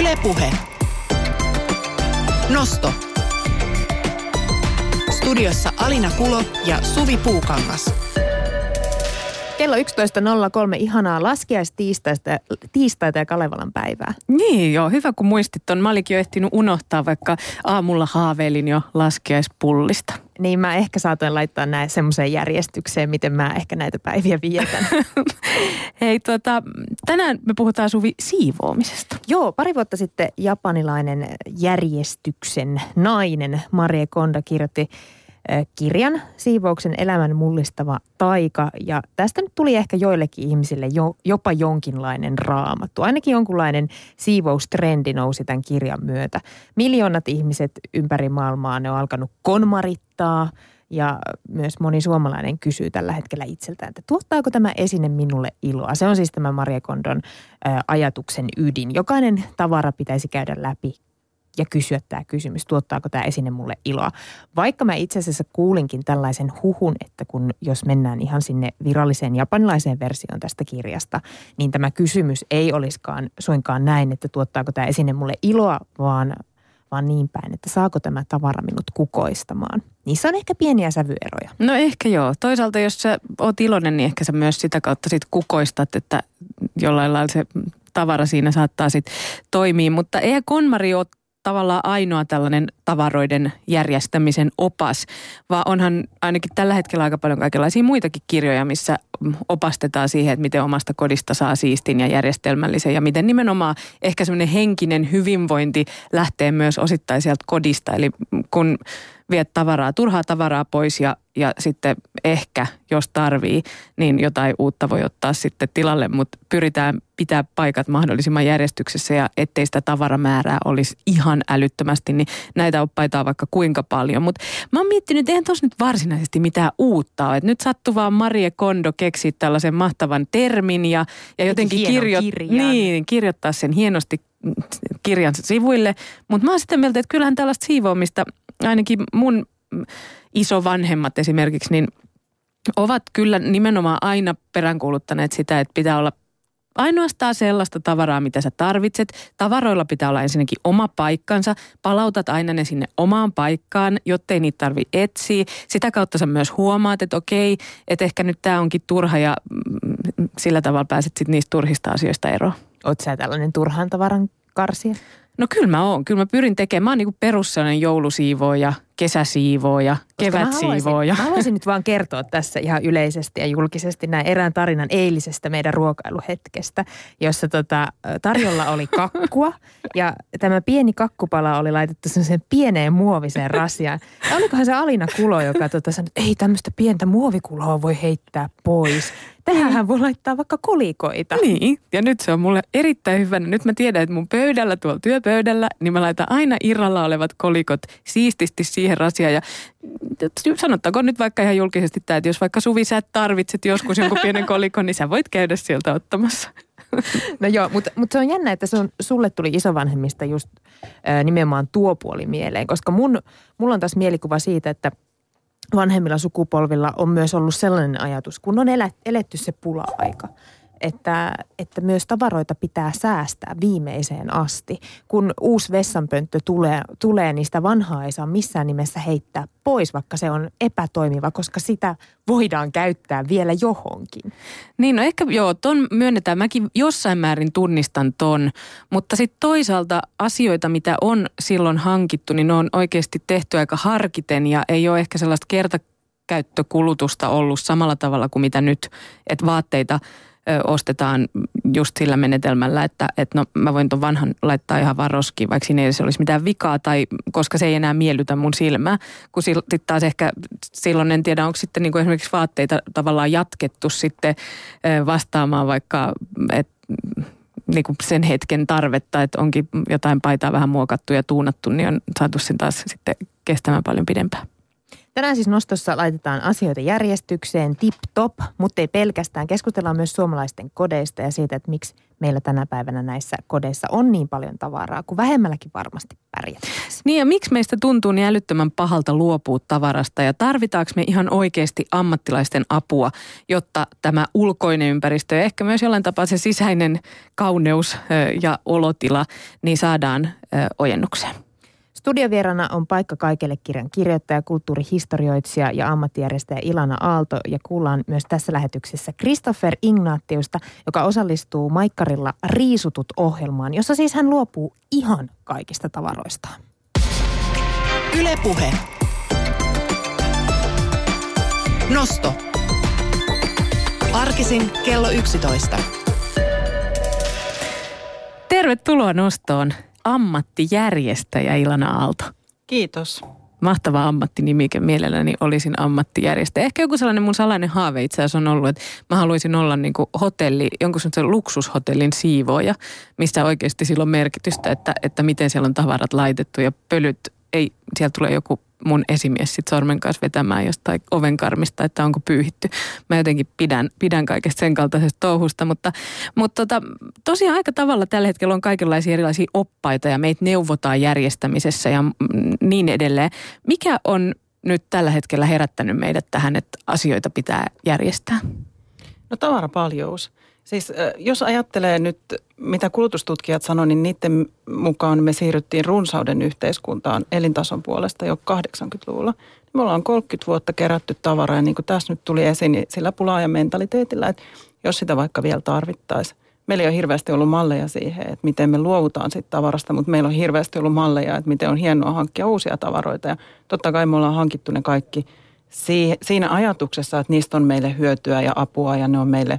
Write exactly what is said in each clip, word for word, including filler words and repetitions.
Yle Puhe. Nosto. Studiossa Alina Kulo ja Suvi Puukangas. Kello yksitoista nolla kolme, ihanaa laskiaistiistaista tiistaita ja Kalevalan päivää. Niin joo, hyvä kun muistit ton. Mä olikin jo ehtinyt unohtaa, vaikka aamulla haaveilin jo laskiaispullista. Niin mä ehkä saatoin laittaa näin semmoiseen järjestykseen, miten mä ehkä näitä päiviä vietän. Hei tota, tänään me puhutaan Suvi siivoamisesta. Joo, pari vuotta sitten japanilainen järjestyksen nainen Marie Kondo kirjoitti kirjan Siivouksen elämän mullistava taika, ja tästä nyt tuli ehkä joillekin ihmisille jo, jopa jonkinlainen raamattu. Ainakin jonkunlainen siivoustrendi nousi tämän kirjan myötä. Miljoonat ihmiset ympäri maailmaa ne on alkanut konmarittaa, ja myös moni suomalainen kysyy tällä hetkellä itseltään, että tuottaako tämä esine minulle iloa. Se on siis tämä Marie Kondon ä, ajatuksen ydin. Jokainen tavara pitäisi käydä läpi ja kysyä tämä kysymys, tuottaako tämä esine mulle iloa. Vaikka mä itse asiassa kuulinkin tällaisen huhun, että kun jos mennään ihan sinne viralliseen japanilaiseen versioon tästä kirjasta, niin tämä kysymys ei olisikaan suinkaan näin, että tuottaako tämä esine mulle iloa, vaan, vaan niin päin, että saako tämä tavara minut kukoistamaan. Niissä on ehkä pieniä sävyeroja. No ehkä joo. Toisaalta jos sä oot iloinen, niin ehkä sä myös sitä kautta sit kukoistat, että jollain lailla se tavara siinä saattaa sitten toimia. Mutta eihän KonMari ole tavallaan ainoa tällainen tavaroiden järjestämisen opas, vaan onhan ainakin tällä hetkellä aika paljon kaikenlaisia muitakin kirjoja, missä opastetaan siihen, että miten omasta kodista saa siistin ja järjestelmällisen ja miten nimenomaan ehkä semmoinen henkinen hyvinvointi lähtee myös osittain sieltä kodista. Eli kun viet tavaraa, turhaa tavaraa pois ja, ja sitten ehkä, jos tarvii, niin jotain uutta voi ottaa sitten tilalle, mutta pyritään pitää paikat mahdollisimman järjestyksessä ja ettei sitä tavaramäärää olisi ihan älyttömästi, niin näitä oppaita on vaikka kuinka paljon. Mutta mä oon miettinyt, että eihän tuossa nyt varsinaisesti mitään uutta ole. Et nyt sattuu vaan Marie Kondo keksiä tällaisen mahtavan termin ja, ja jotenkin kirjo- niin, kirjoittaa sen hienosti kirjan sivuille. Mutta mä oon sitä mieltä, että kyllähän tällaista siivoamista, ainakin mun isovanhemmat esimerkiksi, niin ovat kyllä nimenomaan aina peräänkuuluttaneet sitä, että pitää olla ainoastaan sellaista tavaraa, mitä sä tarvitset. Tavaroilla pitää olla ensinnäkin oma paikkansa. Palautat aina ne sinne omaan paikkaan, jottei niitä tarvi etsiä. Sitä kautta sä myös huomaat, että okei, että ehkä nyt tää onkin turha ja sillä tavalla pääset sitten niistä turhista asioista eroon. Oot sä tällainen turhan tavaran karsija? No kyllä mä oon. Kyllä mä pyrin tekemään. Mä oon niinku perus sellainen joulusiivooja, kesäsiivooja, kevätsiivooja. Mä haluaisin, mä haluaisin nyt vaan kertoa tässä ihan yleisesti ja julkisesti näin erään tarinan eilisestä meidän ruokailuhetkestä, jossa tota, tarjolla oli kakkua ja tämä pieni kakkupala oli laitettu sellaiseen pieneen muoviseen rasiaan. Ja olikohan se Alina Kulo, joka tota sanoi, että ei tämmöistä pientä muovikuloa voi heittää pois. Tähänhän voi laittaa vaikka kolikoita. Niin, ja nyt se on mulle erittäin hyvä. Nyt mä tiedän, että mun pöydällä, tuolla työpöydällä, niin mä laitan aina irralla olevat kolikot siististi siihen rasiaan. Ja sanottakoon nyt vaikka ihan julkisesti tämä, että jos vaikka Suvi sä tarvitset joskus jonkun pienen kolikon, niin sä voit käydä sieltä ottamassa. No joo, mutta, mutta se on jännä, että se on, sulle tuli isovanhemmista just ää, nimenomaan tuo puoli mieleen, koska mun, mulla on taas mielikuva siitä, että vanhemmilla sukupolvilla on myös ollut sellainen ajatus, kun on elä, eletty se pula-aika, että, että myös tavaroita pitää säästää viimeiseen asti. Kun uusi vessanpönttö tulee, tulee, niin sitä vanhaa ei saa missään nimessä heittää pois, vaikka se on epätoimiva, koska sitä voidaan käyttää vielä johonkin. Niin, no ehkä joo, ton myönnetään. Mäkin jossain määrin tunnistan ton, mutta sitten toisaalta asioita, mitä on silloin hankittu, niin ne on oikeasti tehty aika harkiten ja ei ole ehkä sellaista kertakäyttökulutusta ollut samalla tavalla kuin mitä nyt, että vaatteita ö, ostetaan just sillä menetelmällä, että, että no mä voin ton vanhan laittaa ihan vaan roskiin, vaikka siinä ei olisi mitään vikaa tai koska se ei enää miellytä mun silmää. Kun sitten taas ehkä silloin en tiedä, onko sitten niin kuin esimerkiksi vaatteita tavallaan jatkettu sitten ö, vastaamaan vaikka, että niin kuin sen hetken tarvetta, että onkin jotain paitaa vähän muokattu ja tuunattu, niin on saatu sen taas sitten kestämään paljon pidempään. Tänään siis nostossa laitetaan asioita järjestykseen tip-top, mutta ei pelkästään. Keskustellaan myös suomalaisten kodeista ja siitä, että miksi meillä tänä päivänä näissä kodeissa on niin paljon tavaraa, kun vähemmälläkin varmasti pärjätään. Niin ja miksi meistä tuntuu niin älyttömän pahalta luopua tavarasta ja tarvitaanko me ihan oikeasti ammattilaisten apua, jotta tämä ulkoinen ympäristö ja ehkä myös jollain tapaa se sisäinen kauneus ja olotila niin saadaan ojennukseen. Studiovierana on Paikka kaikelle -kirjan kirjoittaja, kulttuurihistorioitsija ja ammattijärjestäjä Ilana Aalto ja kuullaan myös tässä lähetyksessä Christopher Ignatiusta, joka osallistuu Maikkarilla Riisutut -ohjelmaan, jossa siis hän luopuu ihan kaikista tavaroistaan. Yle Puhe. Nosto. Arkisin kello yksitoista. Tervetuloa nostoon. Ammattijärjestäjä Ilana Aalto. Kiitos. Mahtava ammattinimike. Mielelläni olisin ammattijärjestäjä. Ehkä joku sellainen mun salainen haave itse asiassa on ollut, että mä haluaisin olla niin kuin hotelli, jonkun sellaisen luksushotellin siivooja, missä oikeasti sillä on merkitystä, että, että miten siellä on tavarat laitettu ja pölyt. Ei, sieltä tulee joku mun esimies sit sormen kanssa vetämään jostain ovenkarmista, että onko pyyhitty. Mä jotenkin pidän, pidän kaikesta sen kaltaisesta touhusta, mutta, mutta tota, tosiaan aika tavalla tällä hetkellä on kaikenlaisia erilaisia oppaita ja meitä neuvotaan järjestämisessä ja niin edelleen. Mikä on nyt tällä hetkellä herättänyt meidät tähän, että asioita pitää järjestää? No tavarapaljous. Siis jos ajattelee nyt, mitä kulutustutkijat sanoo, niin niiden mukaan me siirryttiin runsauden yhteiskuntaan elintason puolesta jo kahdeksankymmentäluvulla. Me ollaan kolmekymmentä vuotta kerätty tavaraa ja niin kuin tässä nyt tuli esiin, niin sillä pulaajan mentaliteetillä, että jos sitä vaikka vielä tarvittaisiin. Meillä ei ole hirveästi ollut malleja siihen, että miten me luovutaan siitä tavarasta, mutta meillä on hirveästi ollut malleja, että miten on hienoa hankkia uusia tavaroita. Ja totta kai me ollaan hankittu ne kaikki siinä ajatuksessa, että niistä on meille hyötyä ja apua ja ne on meille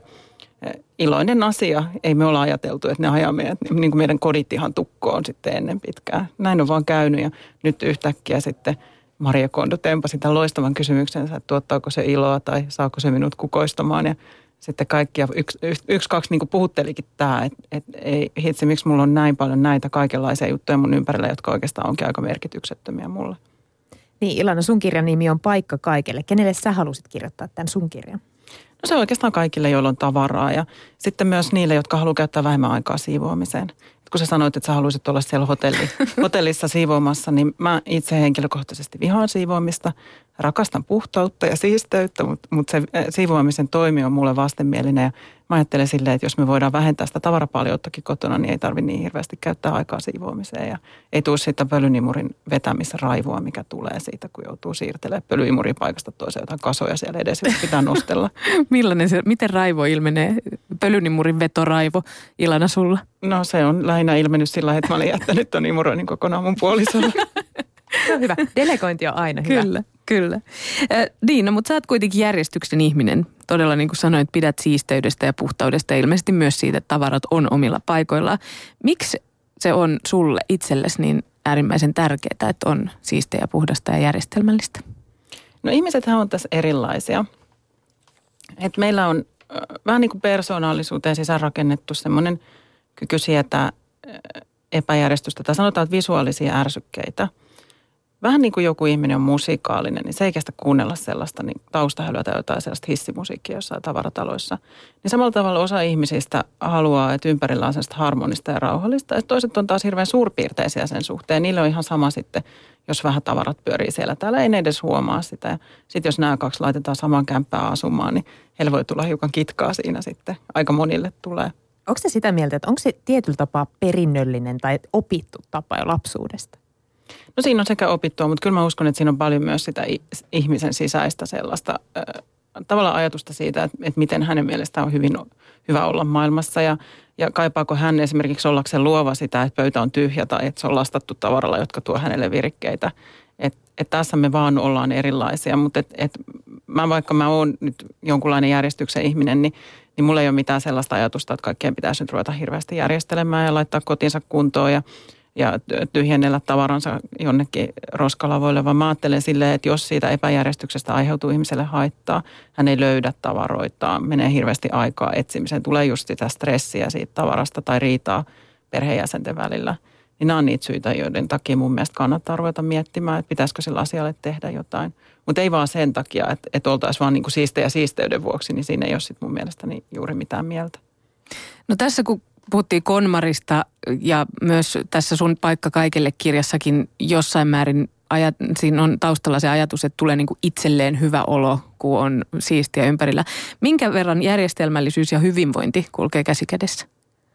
iloinen asia. Ei me olla ajateltu, että ne ajaa meidät, niin kuin meidän kodit ihan tukkoon sitten ennen pitkään. Näin on vaan käynyt ja nyt yhtäkkiä sitten Marie Kondo tempasi tämän loistavan kysymyksensä, että tuottaako se iloa tai saako se minut kukoistamaan. Ja sitten kaikkia, yksi, yksi kaksi niin kuin puhuttelikin tämä, että, että ei hitsi, miksi mulla on näin paljon näitä kaikenlaisia juttuja mun ympärillä, jotka oikeastaan onkin aika merkityksettömiä mulle. Niin Ilana, sun kirjan nimi on Paikka kaikelle. Kenelle sä halusit kirjoittaa tämän sun kirjan? No se on oikeastaan kaikille, joilla on tavaraa ja sitten myös niille, jotka haluaa käyttää vähemmän aikaa siivoamiseen. Kun sä sanoit, että sä haluaisit olla siellä hotelli, hotellissa siivoamassa, niin mä itse henkilökohtaisesti vihaan siivoamista. Rakastan puhtautta ja siisteyttä, mutta, mutta se siivoamisen toimi on mulle vastenmielinen. Ja mä ajattelen silleen, että jos me voidaan vähentää sitä tavarapaljouttakin kotona, niin ei tarvitse niin hirveästi käyttää aikaa siivoamiseen. Ja ei tule siitä pölyimurin vetämisraivua, mikä tulee siitä, kun joutuu siirtelemään pölyimurin paikasta toiseen jotain kasoja siellä edessä, jos pitää nostella. Millainen se, miten raivo ilmenee? Pölynimurin vetoraivo, Ilana, sulla? No se on lähinnä ilmennyt sillä lailla, että mä olin jättänyt ton imuroinnin kokonaan mun puolisolla. Se on hyvä. Delegointi on aina hyvä. Kyllä, kyllä. Äh, niin, no, mutta sä oot kuitenkin järjestyksen ihminen. Todella niin kuin sanoit, pidät siisteydestä ja puhtaudesta ja ilmeisesti myös siitä, että tavarat on omilla paikoillaan. Miksi se on sulle itsellesi niin äärimmäisen tärkeää, että on siistejä, puhdasta ja järjestelmällistä? No ihmisethän on tässä erilaisia. Et meillä on äh, vähän niin kuin persoonallisuuteen sisäänrakennettu semmoinen kyky sietää äh, epäjärjestystä tai sanotaan, että visuaalisia ärsykkeitä. Vähän niin kuin joku ihminen on musikaalinen, niin se ei kestä kuunnella sellaista niin taustahälyä tai jotain sellaista hissimusiikkia jossain tavarataloissa. Niin samalla tavalla osa ihmisistä haluaa, että ympärillä on sellaista harmonista ja rauhallista. Ja toiset on taas hirveän suurpiirteisiä sen suhteen. Niille on ihan sama sitten, jos vähän tavarat pyörii siellä. Täällä ei ne edes huomaa sitä. Ja sitten jos nämä kaksi laitetaan saman kämppään asumaan, niin heillä voi tulla hiukan kitkaa siinä sitten. Aika monille tulee. Onko se sitä mieltä, että onko se tietyllä tapaa perinnöllinen tai opittu tapa jo lapsuudesta? No siinä on sekä opittua, mutta kyllä mä uskon, että siinä on paljon myös sitä ihmisen sisäistä sellaista äh, tavallaan ajatusta siitä, että, että miten hänen mielestään on hyvin hyvä olla maailmassa ja, ja kaipaako hän esimerkiksi ollakseen luova sitä, että pöytä on tyhjä tai että se on lastattu tavaralla, jotka tuo hänelle virikkeitä. Että et tässä me vaan ollaan erilaisia, mutta et, et mä, vaikka mä oon nyt jonkunlainen järjestyksen ihminen, niin, niin mulla ei ole mitään sellaista ajatusta, että kaikkien pitäisi nyt ruveta hirveästi järjestelemään ja laittaa kotinsa kuntoon ja ja tyhjennellä tavaransa jonnekin roskalavoille, vaan mä ajattelen silleen, että jos siitä epäjärjestyksestä aiheutuu ihmiselle haittaa, hän ei löydä tavaroitaan, menee hirveästi aikaa etsimiseen, tulee just sitä stressiä siitä tavarasta tai riitaa perheenjäsenten välillä, Niin nämä on niitä syitä, joiden takia mun mielestä kannattaa ruveta miettimään, että pitäisikö sillä asialle tehdä jotain. Mutta ei vaan sen takia, että, että oltaisiin vaan niin kuin siistejä siisteyden vuoksi, niin siinä ei ole sitten mun mielestäni juuri mitään mieltä. No tässä kun puhuttiin KonMarista ja myös tässä sun Paikka kaikille -kirjassakin jossain määrin ajat, siinä on taustalla se ajatus, että tulee niin kuin itselleen hyvä olo, kun on siistiä ympärillä. Minkä verran järjestelmällisyys ja hyvinvointi kulkee käsi kädessä?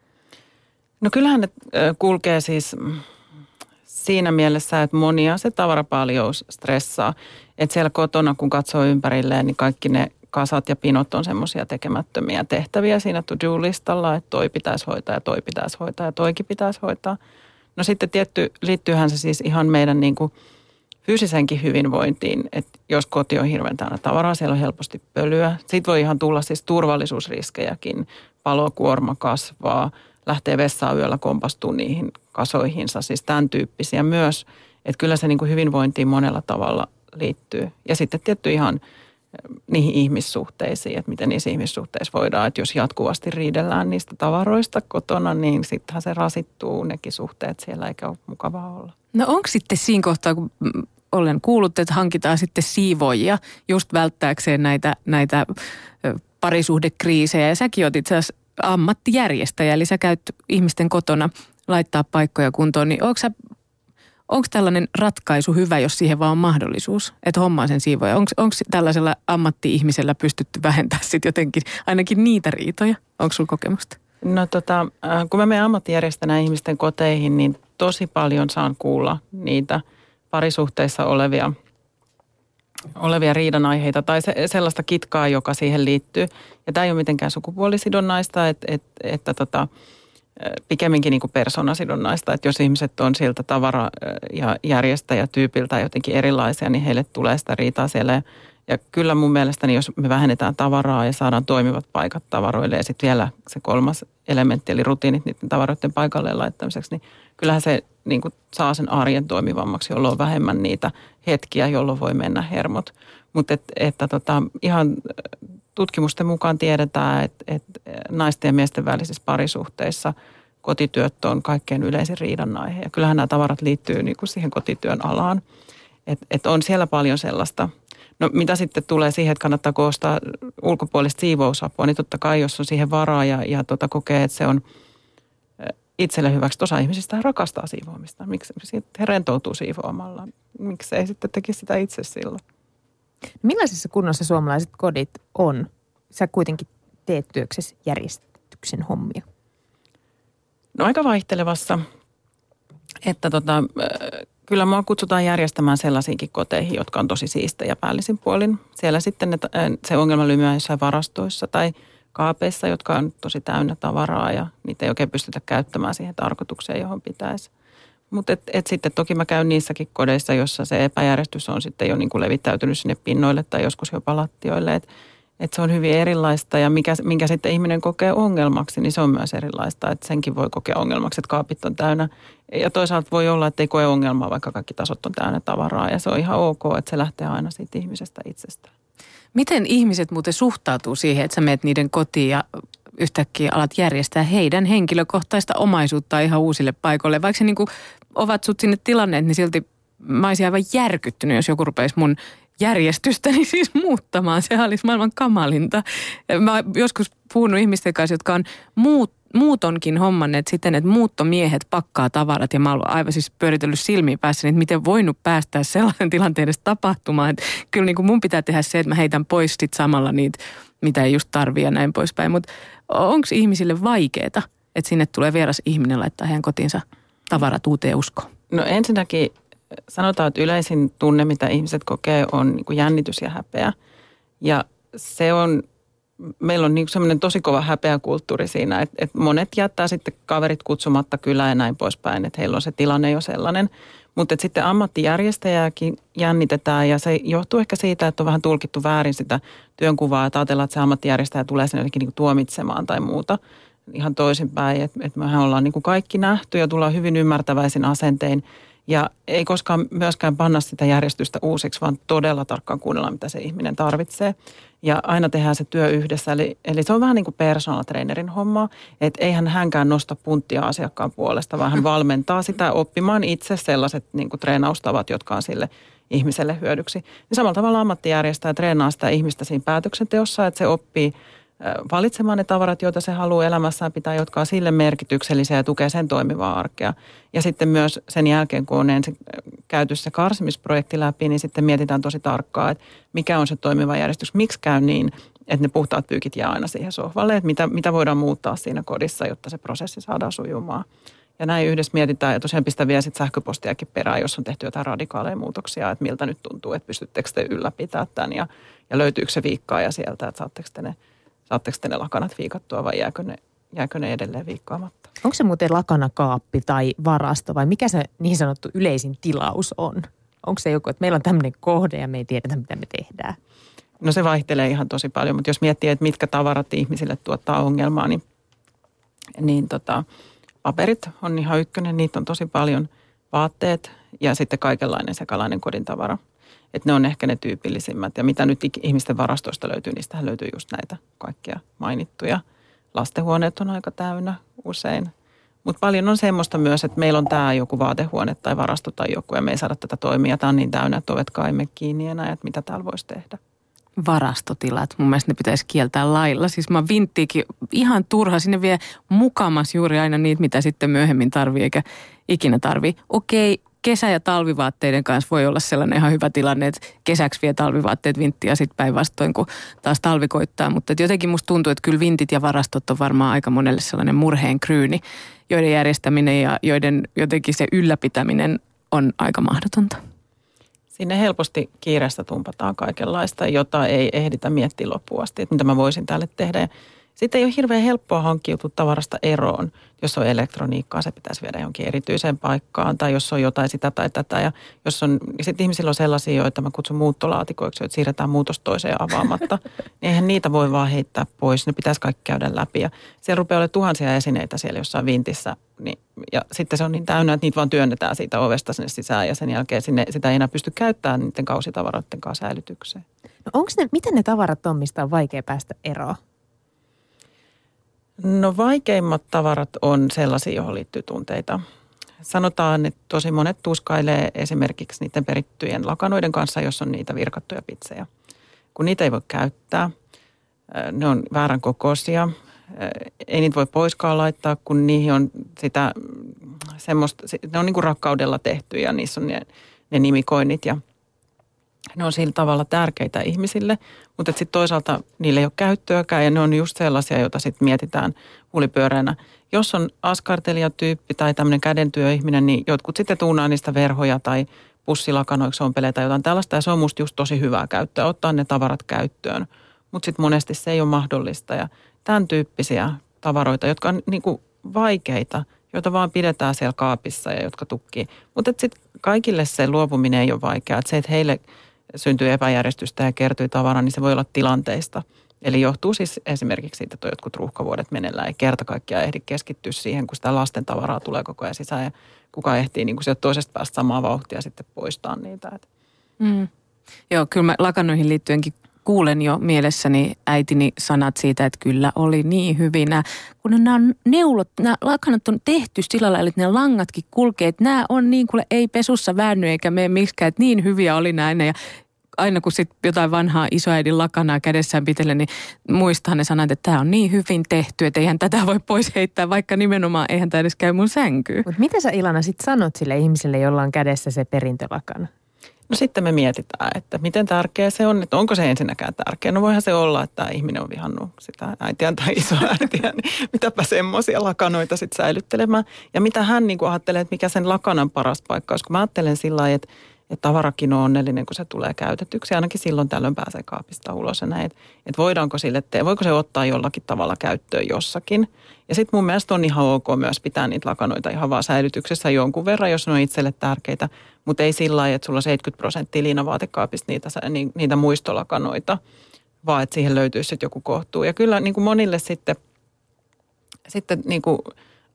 No kyllähän ne kulkee siis siinä mielessä, että monia se tavarapaljous stressaa. Että siellä kotona, kun katsoo ympärilleen, niin kaikki ne kasat ja pinot on semmoisia tekemättömiä tehtäviä siinä to-do-listalla, että toi pitäisi hoitaa ja toi pitäisi hoitaa ja toikin pitäisi hoitaa. No sitten tietty, liittyyhän se siis ihan meidän niin kuin fyysisenkin hyvinvointiin, että jos koti on hirveän täynnä tavaraa, siellä on helposti pölyä. Siitä voi ihan tulla siis turvallisuusriskejäkin, palokuorma kasvaa, lähtee vessaan yöllä, kompastuu niihin kasoihinsa, siis tämän tyyppisiä myös. Että kyllä se niin kuin hyvinvointiin monella tavalla liittyy. Ja sitten tietty ihan niihin ihmissuhteisiin, että miten niissä ihmissuhteissa voidaan, että jos jatkuvasti riidellään niistä tavaroista kotona, niin sittenhän se rasittuu nekin suhteet siellä, eikä ole mukavaa olla. No onko sitten siinä kohtaa, kun olen kuullut, että hankitaan sitten siivoojia just välttääkseen näitä, näitä parisuhdekriisejä, ja säkin oot itse asiassa ammattijärjestäjä, eli sä käyt ihmisten kotona laittaa paikkoja kuntoon, niin onko sä Onko tällainen ratkaisu hyvä, jos siihen vaan on mahdollisuus, että hommaa sen siivoja? Onko, onko tällaisella ammatti-ihmisellä pystytty vähentämään sitten jotenkin ainakin niitä riitoja? Onko sinulla kokemusta? No tota, kun mä menen ammattijärjestänä ihmisten koteihin, niin tosi paljon saan kuulla niitä parisuhteissa olevia, olevia riidanaiheita tai se, sellaista kitkaa, joka siihen liittyy. Ja tämä ei ole mitenkään sukupuolisidonnaista, että, että, että tota, pikemminkin niin kuin persoonasidonnaista, että jos ihmiset on siltä tavara- ja järjestäjätyypiltä jotenkin erilaisia, niin heille tulee sitä riitaa siellä. Ja, ja kyllä mun mielestäni, jos me vähennetään tavaraa ja saadaan toimivat paikat tavaroille ja sitten vielä se kolmas elementti, eli rutiinit niiden tavaroiden paikalle laittamiseksi, niin kyllähän se niin kuin saa sen arjen toimivammaksi, jolloin on vähemmän niitä hetkiä, jolloin voi mennä hermot. Mutta et, että tota, ihan tutkimusten mukaan tiedetään, että, että naisten ja miesten välisissä parisuhteissa kotityöt on kaikkein yleisin riidanaihe. Ja kyllähän nämä tavarat liittyy niin kuin siihen kotityön alaan. Että et on siellä paljon sellaista. No mitä sitten tulee siihen, että kannattaako ostaa ulkopuolista siivousapua, niin totta kai jos on siihen varaa ja, ja tota, kokee, että se on itselle hyväksi. Osa ihmisistä rakastaa siivoamista. Miksi he rentoutuu siivoamalla? Miksi ei sitten tekisi sitä itse silloin? Millaisessa kunnossa suomalaiset kodit on? Sä kuitenkin teet työksesi järjestyksen hommia. No aika vaihtelevassa, että tota, kyllä mua kutsutaan järjestämään sellaisiinkin koteihin, jotka on tosi siistejä päällisin puolin. Siellä sitten ne, se ongelma lymyää jossain varastoissa tai kaapeissa, jotka on tosi täynnä tavaraa ja niitä ei oikein pystytä käyttämään siihen tarkoitukseen, johon pitäisi. Mutta et, et sitten toki mä käyn niissäkin kodeissa, jossa se epäjärjestys on sitten jo niin kuin levittäytynyt sinne pinnoille tai joskus jopa lattioille. Että et se on hyvin erilaista ja mikä, minkä sitten ihminen kokee ongelmaksi, niin se on myös erilaista. Että senkin voi kokea ongelmaksi, että kaapit on täynnä. Ja toisaalta voi olla, että ei koe ongelmaa, vaikka kaikki tasot on täynnä tavaraa. Ja se on ihan ok, että se lähtee aina siitä ihmisestä itsestään. Miten ihmiset muuten suhtautuu siihen, että sä meet niiden kotiin ja yhtäkkiä alat järjestää heidän henkilökohtaista omaisuutta ihan uusille paikoille? Vaikka se niin kuin ovat sut sinne tilanneet, niin silti mä olisin aivan järkyttynyt, jos joku rupeisi mun järjestystäni siis muuttamaan. Se olisi maailman kamalinta. Mä oon joskus puhunut ihmisten kanssa, jotka on muut, muutonkin hommanneet siten, että muuttomiehet pakkaa tavarat. Ja mä oon aivan siis pyöritellyt silmiin päässä, että miten voinut päästää sellaisen tilanteen edes tapahtumaan. Että kyllä niin kuin mun pitää tehdä se, että mä heitän pois sit samalla niitä, mitä ei just tarvii ja näin poispäin. Mutta onko ihmisille vaikeaa, että sinne tulee vieras ihminen laittaa heidän kotiinsa tavarat uuteen uskoon? No ensinnäkin sanotaan, että yleisin tunne, mitä ihmiset kokee, on niin kuin jännitys ja häpeä. Ja se on, meillä on niin semmoinen tosi kova häpeäkulttuuri siinä, että, että monet jättää sitten kaverit kutsumatta kylään ja näin poispäin, että heillä on se tilanne jo sellainen. Mutta sitten ammattijärjestäjääkin jännitetään ja se johtuu ehkä siitä, että on vähän tulkittu väärin sitä työnkuvaa, että ajatellaan, että se ammattijärjestäjä tulee sinne jotenkin niin kuin tuomitsemaan tai muuta. Ihan toisinpäin, että, että mehän ollaan niin kuin kaikki nähty ja tullaan hyvin ymmärtäväisin asentein. Ja ei koskaan myöskään panna sitä järjestystä uusiksi, vaan todella tarkkaan kuunnella, mitä se ihminen tarvitsee. Ja aina tehdään se työ yhdessä. Eli, eli se on vähän niin kuin personal trainerin hommaa, että eihän hänkään nosta punttia asiakkaan puolesta, vaan hän valmentaa sitä oppimaan itse sellaiset niin kuin treenaustavat, jotka on sille ihmiselle hyödyksi. Niin samalla tavalla ammattijärjestäjä treenaa sitä ihmistä siinä päätöksenteossa, että se oppii valitsemaan ne tavarat, joita se haluaa elämässään pitää, jotka on sille merkityksellisiä ja tukee sen toimivaa arkea. Ja sitten myös sen jälkeen, kun on ensin käyty se karsimisprojekti läpi, niin sitten mietitään tosi tarkkaan, että mikä on se toimiva järjestys. Miksi käy niin, että ne puhtaat pyykit jää aina siihen sohvalle, että mitä, mitä voidaan muuttaa siinä kodissa, jotta se prosessi saadaan sujumaan. Ja näin yhdessä mietitään ja tosiaan pistää vielä sitten sähköpostiakin perään, jos on tehty jotain radikaaleja muutoksia, että miltä nyt tuntuu, että pystyttekö te ylläpitää tämän ja, ja löytyykö se viikkaaja sieltä, että saatteko te ne Saatteko te ne lakanat viikattua vai jääkö ne, jääkö ne edelleen viikkaamatta? Onko se muuten lakanakaappi tai varasto vai mikä se niin sanottu yleisin tilaus on? Onko se joku, että meillä on tämmöinen kohde ja me ei tiedetä, mitä me tehdään? No se vaihtelee ihan tosi paljon, mutta jos miettii, että mitkä tavarat ihmisille tuottaa ongelmaa, niin, niin tota, paperit on ihan ykkönen. Niitä on tosi paljon, vaatteet ja sitten kaikenlainen sekalainen kodin tavara. Että ne on ehkä ne tyypillisimmät. Ja mitä nyt ihmisten varastoista löytyy, niistähän löytyy just näitä kaikkia mainittuja. Lastenhuoneet on aika täynnä usein. Mutta paljon on semmoista myös, että meillä on tämä joku vaatehuone tai varasto tai joku, ja me ei saada tätä toimia. Tämä on niin täynnä, että ovet kai me kiinni enää, että mitä täällä voisi tehdä. Varastotilat. Mun mielestä ne pitäisi kieltää lailla. Siis mä vinttiikin ihan turha. Sinne vie mukamas juuri aina niitä, mitä sitten myöhemmin tarvii, eikä ikinä tarvii. Okei. Kesä- ja talvivaatteiden kanssa voi olla sellainen ihan hyvä tilanne, että kesäksi vie talvivaatteet vinttiä sitten päinvastoin, kun taas talvi koittaa. Mutta jotenkin musta tuntuu, että kyllä vintit ja varastot on varmaan aika monelle sellainen murheen kryyni, joiden järjestäminen ja joiden jotenkin se ylläpitäminen on aika mahdotonta. Sinne helposti kiireessä tumpataan kaikenlaista, jota ei ehditä miettiä loppuun asti, että mitä mä voisin tälle tehdä. Sitten ei ole hirveän helppoa hankkiutua tavarasta eroon. Jos on elektroniikkaa, se pitäisi viedä johonkin erityiseen paikkaan. Tai jos on jotain sitä tai tätä. Ja jos on, sitten ihmisillä on sellaisia, joita mä kutsun muuttolaatikoiksi, joita siirretään muutosta toiseen avaamatta. Niin eihän niitä voi vaan heittää pois. Ne pitäisi kaikki käydä läpi. Ja siellä rupeaa olemaan tuhansia esineitä siellä jossain vintissä. Niin, ja sitten se on niin täynnä, että niitä vaan työnnetään siitä ovesta sinne sisään. Ja sen jälkeen sinne, sitä ei enää pysty käyttämään niiden kausitavaroiden kanssa säilytykseen. No onko ne, miten ne tavarat on, mistä on vaikea päästä eroon? No vaikeimmat tavarat on sellaisia, johon liittyy tunteita. Sanotaan, että tosi monet tuskailee esimerkiksi niiden perittyjen lakanoiden kanssa, jos on niitä virkattuja pitsejä. Kun niitä ei voi käyttää, ne on väärän kokoisia, ei niitä voi poiskaan laittaa, kun niihin on sitä semmoista, ne on niin kuin rakkaudella tehty ja niissä on ne, ne nimikoinnit ja ne on sillä tavalla tärkeitä ihmisille, mutta sitten toisaalta niille ei ole käyttöäkään ja ne on just sellaisia, joita sitten mietitään huulipyöreänä. Jos on askartelijatyyppi tai tämmöinen kädentyöihminen, niin jotkut sitten tuunaa niistä verhoja tai pussilakanoiksi ompeleita tai jotain tällaista ja se on musta just tosi hyvää käyttöä, ottaa ne tavarat käyttöön. Mutta sitten monesti se ei ole mahdollista ja tämän tyyppisiä tavaroita, jotka on niinku vaikeita, joita vaan pidetään siellä kaapissa ja jotka tukkii. Mutta sitten kaikille se luopuminen ei ole vaikeaa. Että se, että heille syntyy epäjärjestystä ja kertyy tavara, niin se voi olla tilanteista. Eli johtuu siis esimerkiksi siitä, että jotkut ruuhkavuodet meneillään. Ei kerta kaikkiaan ehdi keskittyä siihen, kun sitä lasten tavaraa tulee koko ajan sisään. Ja kuka ehtii niin kuin sieltä toisesta päästä samaa vauhtia sitten poistaa niitä. Mm. Joo, kyllä mä lakanoihin liittyenkin kuulen jo mielessäni äitini sanat siitä, että kyllä oli niin hyvinä. Kun nämä on neulot, nämä lakanat on tehty sillä lailla, että ne langatkin kulkee. Että nämä on niin kuin ei pesussa väänny eikä mene miksikään, että niin hyviä oli näin. Ja aina kun sitten jotain vanhaa isoäidin lakanaa kädessään pitelle, niin muistaa ne sanat, että tämä on niin hyvin tehty, että eihän tätä voi pois heittää, vaikka nimenomaan eihän tämä edes käy mun sänkyyn. Mutta mitä sä Ilana sitten sanot sille ihmiselle, jolla on kädessä se perintölakana? No sitten me mietitään, että miten tärkeä se on, että onko se ensinnäkään tärkeä. No voihan se olla, että tämä ihminen on vihannut sitä äitiä tai isoäitiä, niin mitäpä semmoisia lakanoita sitten säilyttelemään. Ja mitä hän niin kuin ajattelee, että mikä sen lakanan paras paikka olisi, kun mä ajattelen sillä lailla, että että tavarakin on onnellinen, kun se tulee käytetyksi. Ainakin silloin tällöin pääsee kaapista ulos ja näin. Että et voidaanko sille, te- voiko se ottaa jollakin tavalla käyttöön jossakin. Ja sitten mun mielestä on ihan ok myös pitää niitä lakanoita ihan vaan säilytyksessä jonkun verran, jos ne on itselle tärkeitä. Mutta ei sillä lailla, että sulla on seitsemänkymmentä prosenttia liinavaatekaapista niitä, niitä muistolakanoita, vaan että siihen löytyisi sitten joku kohtuu. Ja kyllä niin kuin monille sitten, sitten niin kuin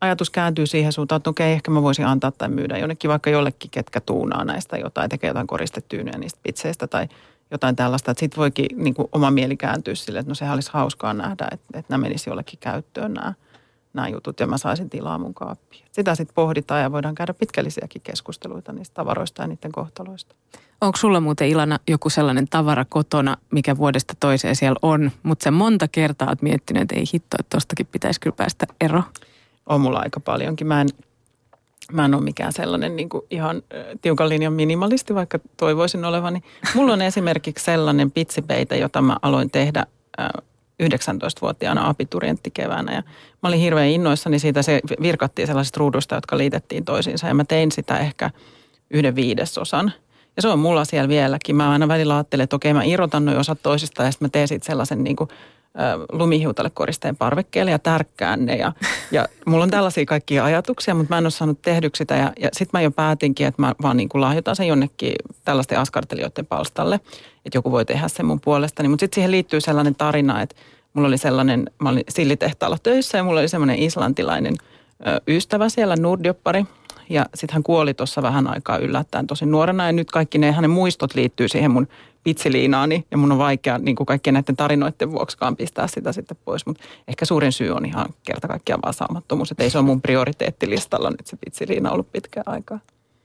ajatus kääntyy siihen suuntaan, että okei, ehkä mä voisin antaa tai myydä jonnekin vaikka jollekin, ketkä tuunaa näistä jotain, tekee jotain koristetyynyä niistä pitseistä tai jotain tällaista. Että sitten voikin niin kuin oma mieli kääntyä sille, että no sehän olisi hauskaa nähdä, että, että nämä menisi jollekin käyttöön nämä, nämä jutut ja mä saisin tilaa mun kaappiin. Sitä sitten pohditaan ja voidaan käydä pitkällisiäkin keskusteluita niistä tavaroista ja niiden kohtaloista. Onko sulla muuten, Ilana, joku sellainen tavara kotona, mikä vuodesta toiseen siellä on, mutta sä monta kertaa oot miettinyt, että ei hitto, että tostakin pitäisi kyllä päästä eroon? On mulla aika paljonkin. Mä en, mä en ole mikään sellainen niin kuin ihan tiukan linjan minimalisti, vaikka toivoisin olevani. Mulla on esimerkiksi sellainen pitsipeite, jota mä aloin tehdä yhdeksäntoistavuotiaana abiturienttikeväänä. Ja mä olin hirveän innoissani siitä, se virkattiin sellaisista ruuduista, jotka liitettiin toisiinsa. Ja mä tein sitä ehkä yhden viidesosan. Ja se on mulla siellä vieläkin. Mä aina välillä ajattelen, että okei, mä irrotan noi osat toisistaan ja sitten mä teen siitä sellaisen niin kuin lumihiutalle koristeen parvekkeelle ja tärkkään ne. Ja, ja mulla on tällaisia kaikkia ajatuksia, mutta mä en ole saanut tehdyksi sitä. Ja, ja sitten mä jo päätinkin, että mä vaan niin kuin lahjoitan sen jonnekin tällaisten askartelijoiden palstalle, että joku voi tehdä sen mun puolestani. Mutta sitten siihen liittyy sellainen tarina, että mulla oli sellainen, mä olin sillitehtaalla töissä ja mulla oli semmoinen islantilainen ö, ystävä siellä, Nordjoppari. Ja sitten hän kuoli tuossa vähän aikaa yllättäen tosi nuorena ja nyt kaikki ne hänen muistot liittyy siihen mun pitsiliinaani ja mun on vaikea niin kuin kaikkien näiden tarinoiden vuoksikaan pistää sitä sitten pois. Mutta ehkä suurin syy on ihan kerta kaikkiaan vaan saamattomuus, että ei se ole mun prioriteettilistalla nyt se pitsiliina ollut pitkään aikaa.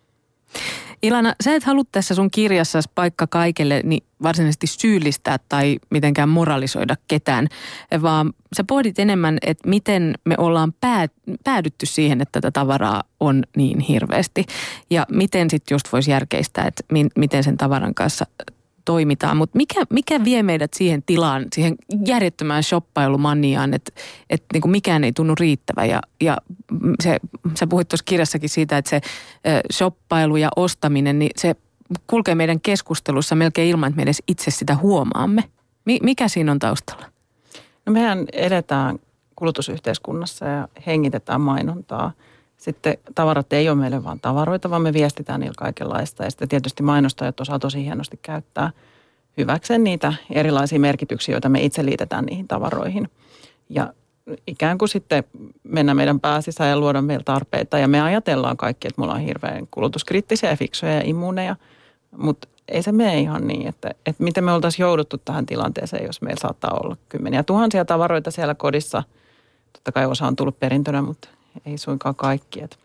Ilana, sä et halua tässä sun kirjassasi Paikka kaikelle niin varsinaisesti syyllistää tai mitenkään moralisoida ketään, vaan sä pohdit enemmän, että miten me ollaan pää, päädytty siihen, että tätä tavaraa on niin hirveästi. Ja miten sitten just voisi järkeistää, että mi, miten sen tavaran kanssa toimitaan. Mutta mikä, mikä vie meidät siihen tilaan, siihen järjettömään shoppailumaniaan, että, että niin kuin mikään ei tunnu riittävä. Ja, ja se, sä puhuit tuossa kirjassakin siitä, että se shoppailu ja ostaminen, niin se kulkee meidän keskustelussa melkein ilman, että me edes itse sitä huomaamme. Mikä siinä on taustalla? No mehän edetään kulutusyhteiskunnassa ja hengitetään mainontaa. Sitten tavarat ei ole meille vaan tavaroita, vaan me viestitään niillä kaikenlaista. Ja sitten tietysti mainostajat osaa tosi hienosti käyttää hyväkseen niitä erilaisia merkityksiä, joita me itse liitetään niihin tavaroihin. Ja ikään kuin sitten mennä meidän pääsisään ja luoda meillä tarpeita. Ja me ajatellaan kaikki, että me ollaan hirveän kulutuskriittisiä ja fiksuja ja immuuneja. Mutta ei se mene ihan niin, että, että miten me oltaisiin jouduttu tähän tilanteeseen, jos meillä saattaa olla kymmeniä tuhansia tavaroita siellä kodissa. Totta kai osa on tullut perintönä, mutta ei suinkaan kaikki. Että,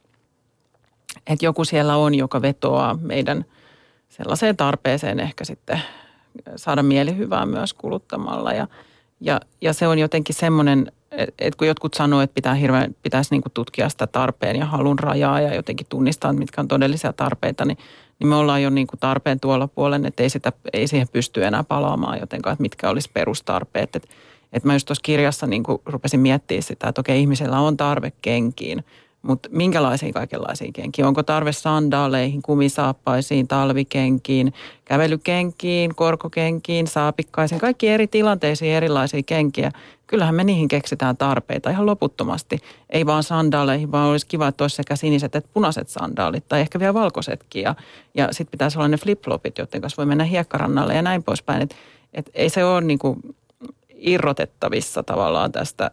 että joku siellä on, joka vetoaa meidän sellaiseen tarpeeseen ehkä sitten saada mielihyvää myös kuluttamalla. Ja, ja, ja se on jotenkin semmoinen, että kun jotkut sanoo, että pitää hirveän, pitäisi niin kuin tutkia sitä tarpeen ja halun rajaa ja jotenkin tunnistaa, mitkä on todellisia tarpeita, niin, niin me ollaan jo niin kuin tarpeen tuolla puolen, että ei, sitä, ei siihen pysty enää palaamaan jotenkaan, että mitkä olisi perustarpeet. Että Että mä just tuossa kirjassa niin kuin rupesin miettimään sitä, että okei, ihmisellä on tarve kenkiin, mutta minkälaisiin kaikenlaisiin kenkiin? Onko tarve sandaaleihin, kumisaappaisiin, talvikenkiin, kävelykenkiin, korkokenkiin, saapikkaisiin, kaikki eri tilanteisiin erilaisia kenkiä. Kyllähän me niihin keksitään tarpeita ihan loputtomasti. Ei vaan sandaaleihin, vaan olisi kiva, että olisi sekä siniset että punaiset sandaalit tai ehkä vielä valkoisetkin. Ja, ja sitten pitäisi olla ne flip-flopit, joiden kanssa voi mennä hiekkarannalle ja näin poispäin. Että et ei se ole niin kuin irrotettavissa tavallaan tästä,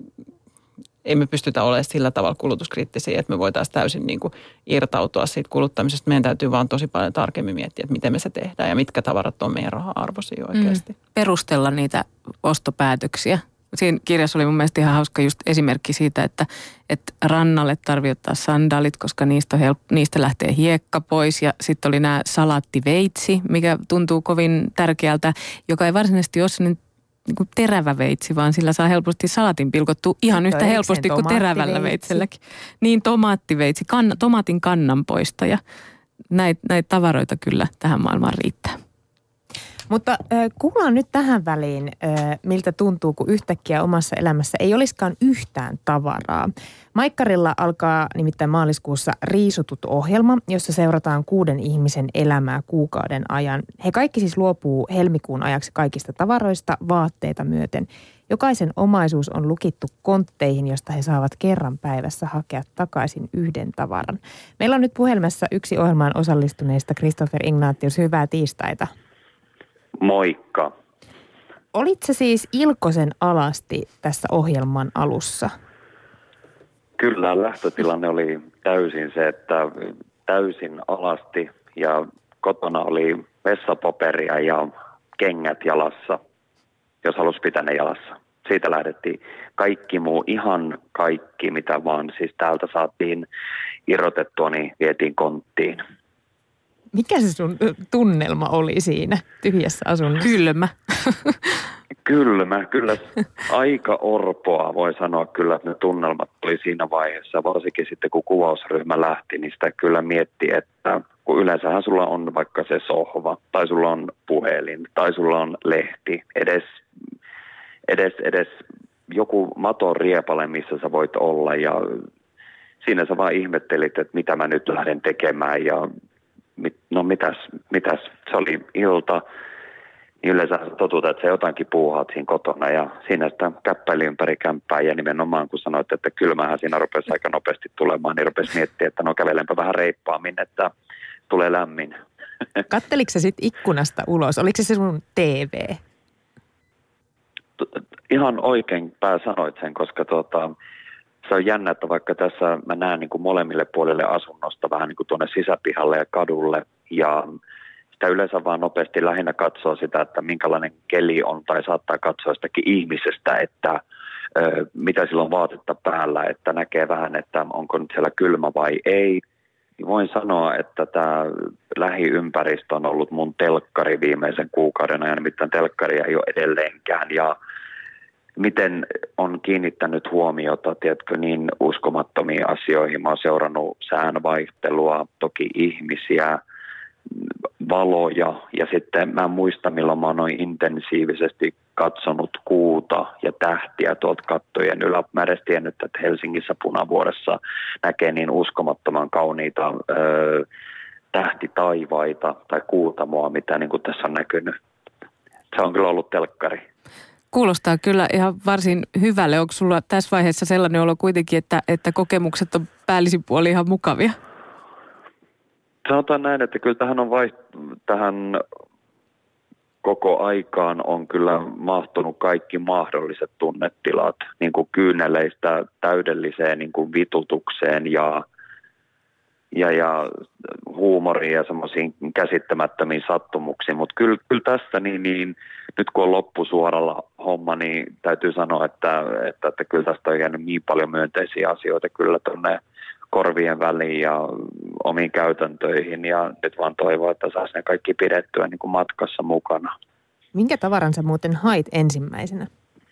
ei me pystytä olemaan sillä tavalla kulutuskriittisiä, että me voitaisiin täysin niin kuin irtautua siitä kuluttamisesta. Meidän täytyy vaan tosi paljon tarkemmin miettiä, että miten me se tehdään ja mitkä tavarat on meidän raha-arvoisia oikeasti. Mm. Perustella niitä ostopäätöksiä. Siinä kirjassa oli mun mielestä ihan hauska just esimerkki siitä, että, että rannalle tarvitsee ottaa sandaalit, koska niistä, help, niistä lähtee hiekka pois. Ja sitten oli nämä salaattiveitsi, mikä tuntuu kovin tärkeältä, joka ei varsinaisesti ole sellainen niin kuin terävä veitsi, vaan sillä saa helposti salatin pilkottua ihan yhtä helposti kuin terävällä veitselläkin. Niin tomaattiveitsi, kann, tomaatin kannan poistaja. Näitä näit tavaroita kyllä tähän maailmaan riittää. Mutta äh, kuullaan nyt tähän väliin, äh, miltä tuntuu, kun yhtäkkiä omassa elämässä ei olisikaan yhtään tavaraa. Maikkarilla alkaa nimittäin maaliskuussa Riisutut ohjelma, jossa seurataan kuuden ihmisen elämää kuukauden ajan. He kaikki siis luopuu helmikuun ajaksi kaikista tavaroista vaatteita myöten. Jokaisen omaisuus on lukittu kontteihin, josta he saavat kerran päivässä hakea takaisin yhden tavaran. Meillä on nyt puhelimessa yksi ohjelmaan osallistuneista, Christopher Ignatius. Hyvää tiistaita. Moikka. Olitko siis Ilkosen alasti tässä ohjelman alussa? Kyllä, lähtötilanne oli täysin se, että täysin alasti ja kotona oli vessapaperia ja kengät jalassa, jos halusi pitää ne jalassa. Siitä lähdettiin kaikki muu, ihan kaikki mitä vaan, siis täältä saatiin irrotettua, niin vietiin konttiin. Mikä se sun tunnelma oli siinä tyhjässä asunnossa? Kylmä. Kylmä, kyllä aika orpoa voi sanoa kyllä, että ne tunnelmat oli siinä vaiheessa. Varsinkin sitten kun kuvausryhmä lähti, niin sitä kyllä mietti, että kun yleensähän sulla on vaikka se sohva, tai sulla on puhelin, tai sulla on lehti, edes, edes, edes joku maton riepale, missä sä voit olla, ja siinä sä vaan ihmettelit, että mitä mä nyt lähden tekemään, ja no mitäs, mitäs se oli ilta. Yleensä totuuta, että sä jotakin puuhaat siinä kotona ja siinä sitä käppäili ympäri kämppää ja nimenomaan kun sanoit, että kylmähän siinä rupesi aika nopeasti tulemaan, niin rupesi miettimään, että no kävelenpä vähän reippaammin, että tulee lämmin. Katteliko sä sitten ikkunasta ulos? Oliko se se sun T V? Ihan oikein pää sanoit sen, koska tuota, se on jännä, että vaikka tässä mä näen niin kuin molemmille puolille asunnosta vähän niin kuin tuonne sisäpihalle ja kadulle ja sitä yleensä vaan nopeasti lähinnä katsoo sitä, että minkälainen keli on tai saattaa katsoa jostakin ihmisestä, että ö, mitä sillä on vaatetta päällä, että näkee vähän, että onko nyt siellä kylmä vai ei. Niin voin sanoa, että tämä lähiympäristö on ollut mun telkkari viimeisen kuukauden ajan, nimittäin telkkaria ei ole edelleenkään ja miten on kiinnittänyt huomiota, tiedätkö, niin uskomattomiin asioihin. Mä oon seurannut säänvaihtelua, toki ihmisiä, valoja ja sitten mä en muista milloin mä oon noin intensiivisesti katsonut kuuta ja tähtiä tuolta kattojen ylä. Mä edes tiennyt, että Helsingissä Punavuoressa näkee niin uskomattoman kauniita öö, tähtitaivaita tai kuutamoa, mitä niin kuin tässä on näkynyt. Se on kyllä ollut telkkari. Kuulostaa kyllä ihan varsin hyvälle. Onko sulla tässä vaiheessa sellainen olo kuitenkin, että, että kokemukset on päällisin puolin ihan mukavia? Sanotaan näin, että kyllä tähän on vaiht- tähän koko aikaan on kyllä mahtunut kaikki mahdolliset tunnetilat, niin kuin kyyneleistä täydelliseen niin kuin vitutukseen ja, ja, ja huumoriin ja semmoisiin käsittämättömiin sattumuksiin. Mutta kyllä, kyllä tässä niin, niin nyt kun on loppusuoralla homma, niin täytyy sanoa, että, että, että kyllä tästä on jäänyt niin paljon myönteisiä asioita kyllä tuonne korvien väliin ja omiin käytäntöihin ja nyt vaan toivoo, että saisi ne kaikki pidettyä niin kuin matkassa mukana. Minkä tavaran sä muuten hait ensimmäisenä?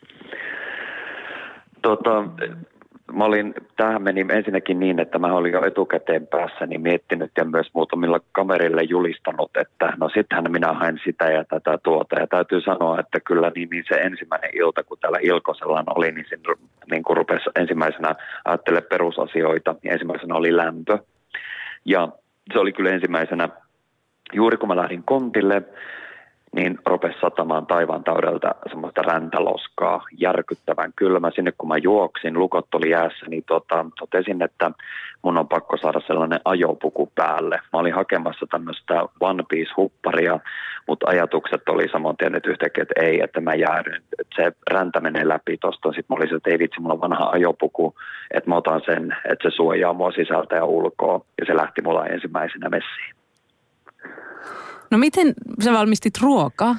Tota, mä olin, tämähän meni ensinnäkin niin, että mä olin jo etukäteen päässäni miettinyt ja myös muutamilla kamerille julistanut, että no sittenhän minä haen sitä ja tätä tuota. Ja täytyy sanoa, että kyllä niin, niin se ensimmäinen ilta, kun täällä Ilkosella oli, niin siinä niin kun rupesi ensimmäisenä ajattelemaan perusasioita. Ja ensimmäisenä oli lämpö. Ja se oli kyllä ensimmäisenä, juuri kun mä lähdin kontille, niin rupesi satamaan taivaan täydeltä semmoista räntäloskaa, järkyttävän kylmä. Sinne kun mä juoksin, lukot oli jäässä, niin tota, totesin, että mun on pakko saada sellainen ajopuku päälle. Mä olin hakemassa tämmöistä One Piece-hupparia, mutta ajatukset oli samoin tiennyt yhtäkkiä, että ei, että mä jäädyn. Että se räntä menee läpi tosta. Sitten mä olisin, että ei vitsi, mulla on vanha ajopuku, että mä otan sen, että se suojaa mua sisältä ja ulkoa. Ja se lähti mulla ensimmäisenä messiin. No miten sä valmistit ruokaa?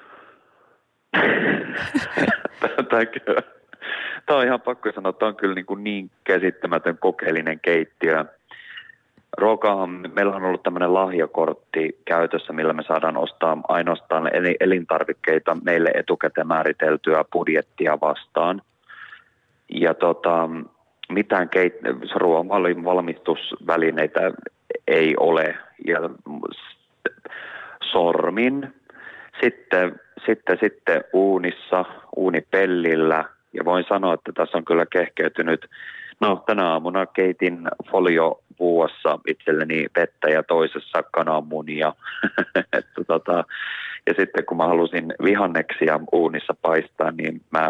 Tämä on ihan pakko sanoa, että on kyllä niin, kuin niin käsittämätön kokeellinen keittiö. Ruokaahan, meillä on ollut tämmöinen lahjakortti käytössä, millä me saadaan ostaa ainoastaan elintarvikkeita meille etukäteen määriteltyä budjettia vastaan. Ja tota, mitään keit- ruoan valmistusvälineitä ei ole. Ja sormin, sitten, sitten, sitten uunissa, uunipellillä ja voin sanoa, että tässä on kyllä kehkeytynyt. No tänä aamuna keitin foliovuossa itselleni vettä ja toisessa kananmunia. että, tota, ja sitten kun mä halusin vihanneksia uunissa paistaa, niin mä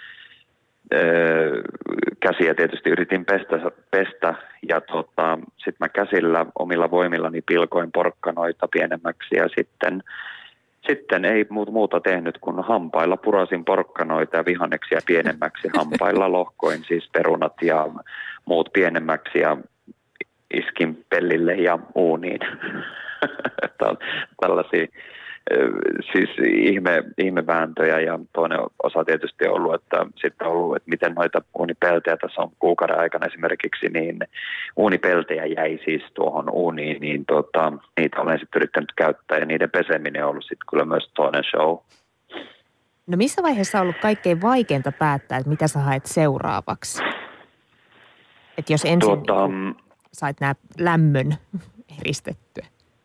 öö, käsiä tietysti yritin pestä, pestä ja tota, sitten mä käsillä omilla voimillani pilkoin porkkanoita pienemmäksi ja sitten, sitten ei muuta tehnyt, kun hampailla purasin porkkanoita ja vihanneksia pienemmäksi. Hampailla lohkoin siis perunat ja muut pienemmäksi ja iskin pellille ja uuniin. Tällaisia siis ihme, ihmevääntöjä ja toinen osa tietysti on ollut, että sitten on ollut, että miten noita uunipeltejä tässä on kuukauden aikana esimerkiksi, niin uunipeltejä jäi siis tuohon uuniin, niin tota, niitä olen sitten yrittänyt käyttää ja niiden peseminen on ollut sitten kyllä myös toinen show. No missä vaiheessa on ollut kaikkein vaikeinta päättää, että mitä sä haet seuraavaksi? Että jos ensin tuota, niin sait nämä lämmön eristettyä.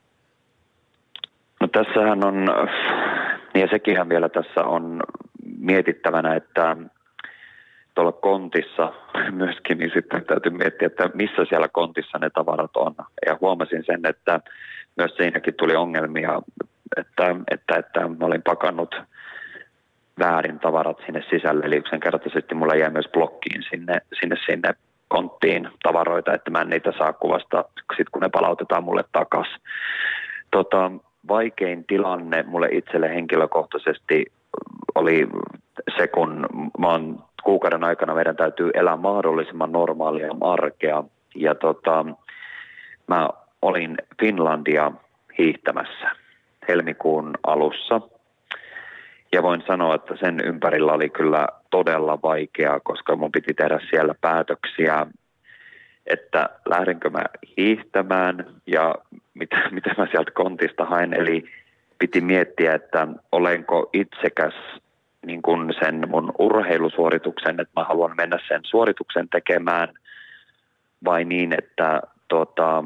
No tässähän on, ja sekinhän vielä tässä on mietittävänä, että tuolla kontissa myöskin, niin sitten täytyy miettiä, että missä siellä kontissa ne tavarat on. Ja huomasin sen, että myös siinäkin tuli ongelmia, että, että, että mä olin pakannut väärin tavarat sinne sisälle. Eli yksinkertaisesti mulla jäi myös blokkiin sinne, sinne, sinne konttiin tavaroita, että mä en niitä saa kuvasta, sit kun ne palautetaan mulle takaisin. Tota, vaikein tilanne mulle itselle henkilökohtaisesti oli se, kun mä oon kuukauden aikana meidän täytyy elää mahdollisimman normaalia arkea. Ja tota, mä olin Finlandia hiihtämässä helmikuun alussa. Ja voin sanoa, että sen ympärillä oli kyllä todella vaikeaa, koska mun piti tehdä siellä päätöksiä, että lähdenkö mä hiihtämään ja mitä, mitä mä sieltä kontista hain. Eli piti miettiä, että olenko itsekäs niin kuin sen mun urheilusuorituksen, että mä haluan mennä sen suorituksen tekemään, vai niin, että tota,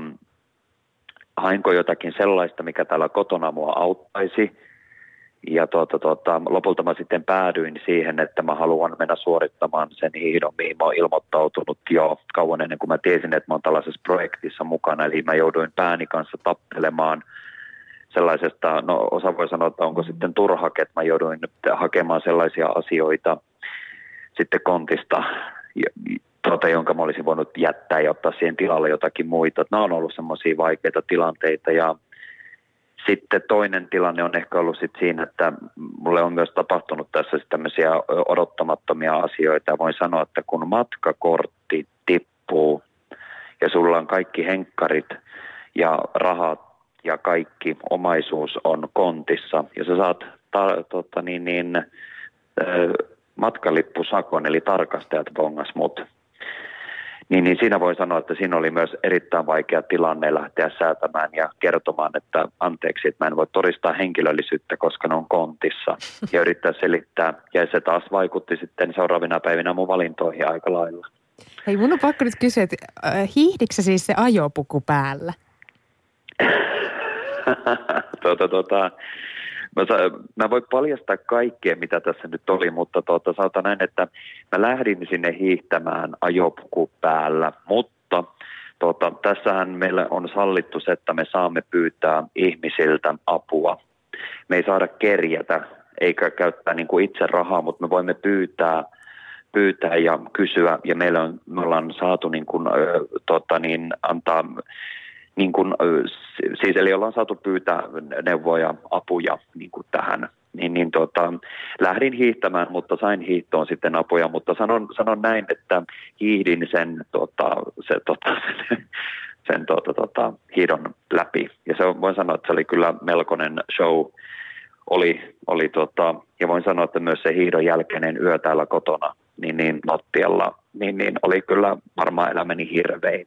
hainko jotakin sellaista, mikä täällä kotona mua auttaisi. Ja tuota, tuota, lopulta mä sitten päädyin siihen, että mä haluan mennä suorittamaan sen hiihdon, mihin mä oon ilmoittautunut jo kauan ennen kuin mä tiesin, että mä oon tällaisessa projektissa mukana. Eli mä jouduin pääni kanssa tappelemaan sellaisesta, no osa voi sanoa, että onko sitten turhake, että mä jouduin hakemaan sellaisia asioita sitten kontista, tuota, jonka mä olisin voinut jättää ja ottaa siihen tilalle jotakin muita. Nämä on ollut semmoisia vaikeita tilanteita ja sitten toinen tilanne on ehkä ollut sit siinä, että mulle on myös tapahtunut tässä tämmöisiä odottamattomia asioita. Voin sanoa, että kun matkakortti tippuu ja sulla on kaikki henkkarit ja rahat ja kaikki omaisuus on kontissa ja sä saat ta- tota niin, niin, äh, matkalippusakon, eli tarkastajat bongas mut. Niin, niin siinä voi sanoa, että siinä oli myös erittäin vaikea tilanne lähteä säätämään ja kertomaan, että anteeksi, että mä en voi todistaa henkilöllisyyttä, koska ne on kontissa. Ja yrittää selittää. Ja se taas vaikutti sitten seuraavina päivinä mun valintoihin aika lailla. Hei, mun on pakko nyt kysyä, että äh, hiihdikö siis se ajopuku päällä? tota, tota, mä, mä voin paljastaa kaikkea, mitä tässä nyt oli, mutta tuota, sanotaan näin, että mä lähdin sinne hiihtämään ajopuku päällä, mutta tuota, tässähän meillä on sallittu se, että me saamme pyytää ihmisiltä apua. Me ei saada kerjätä eikä käyttää niin kuin itse rahaa, mutta me voimme pyytää, pyytää ja kysyä, ja meillä on, me ollaan saatu niin kuin, ö, tota, niin, antaa... Niin kun, siis eli ollaan saatu pyytää neuvoja, apuja niin kuin tähän. Niin, niin tota, lähdin hiihtämään, mutta sain hiihtoon sitten apuja, mutta sanon, sanon näin, että hiihdin sen, tota, se, tota, sen, sen tota, tota, hiidon läpi. Ja se voin sanoa, että se oli kyllä melkoinen show. Oli, oli tota, ja voin sanoa, että myös se hiidon jälkeinen yö täällä kotona, niin, niin Nottialla, niin, niin oli kyllä varmaan elämäni hirvein.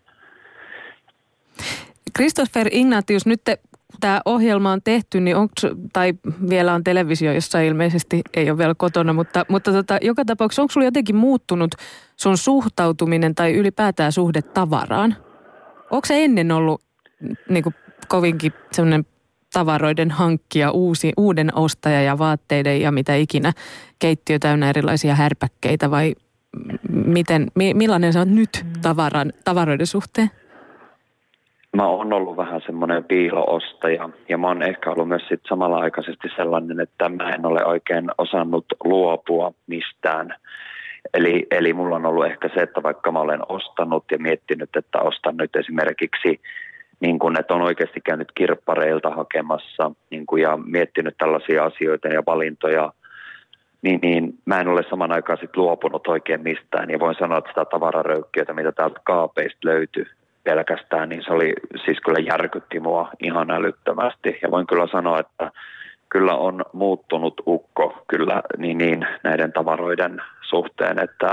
Christopher Ignatius, nyt tämä ohjelma on tehty, niin onko, tai vielä on televisio, jossa ilmeisesti ei ole vielä kotona, mutta, mutta tota, joka tapauksessa onko sulla jotenkin muuttunut sun suhtautuminen tai ylipäätään suhde tavaraan? Onko se ennen ollut niin kuin, kovinkin semmoinen tavaroiden hankkija, uusi, uuden ostaja ja vaatteiden ja mitä ikinä, keittiö täynnä erilaisia härpäkkeitä vai miten, millainen sä oot nyt tavaran, tavaroiden suhteen? Mä oon ollut vähän semmoinen piiloostaja ja mä oon ehkä ollut myös sit samalla aikaisesti sellainen, että mä en ole oikein osannut luopua mistään. Eli, eli mulla on ollut ehkä se, että vaikka mä olen ostanut ja miettinyt, että ostan nyt esimerkiksi niin kuin, että on oikeasti käynyt kirppareilta hakemassa niin kuin, ja miettinyt tällaisia asioita ja valintoja, niin, niin mä en ole saman aikaan sit luopunut oikein mistään. Ja voin sanoa, että sitä tavararöykkiötä, mitä täältä kaapeista löytyi pelkästään, niin se oli siis kyllä järkytti mua ihan älyttömästi. Ja voin kyllä sanoa, että kyllä on muuttunut ukko kyllä niin, niin näiden tavaroiden suhteen, että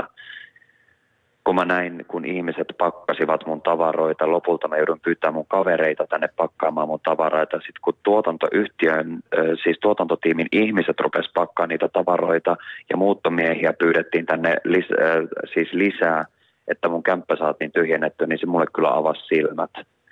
kun mä näin, kun ihmiset pakkasivat mun tavaroita, lopulta mä joudun pyytämään mun kavereita tänne pakkaamaan mun tavaroita. Sitten kun tuotantoyhtiön, siis tuotantotiimin ihmiset rupes pakkaamaan niitä tavaroita ja muuttomiehiä pyydettiin tänne lis, siis lisää, että mun kämppä saatiin tyhjennettyä, niin se mulle kyllä avasi silmät.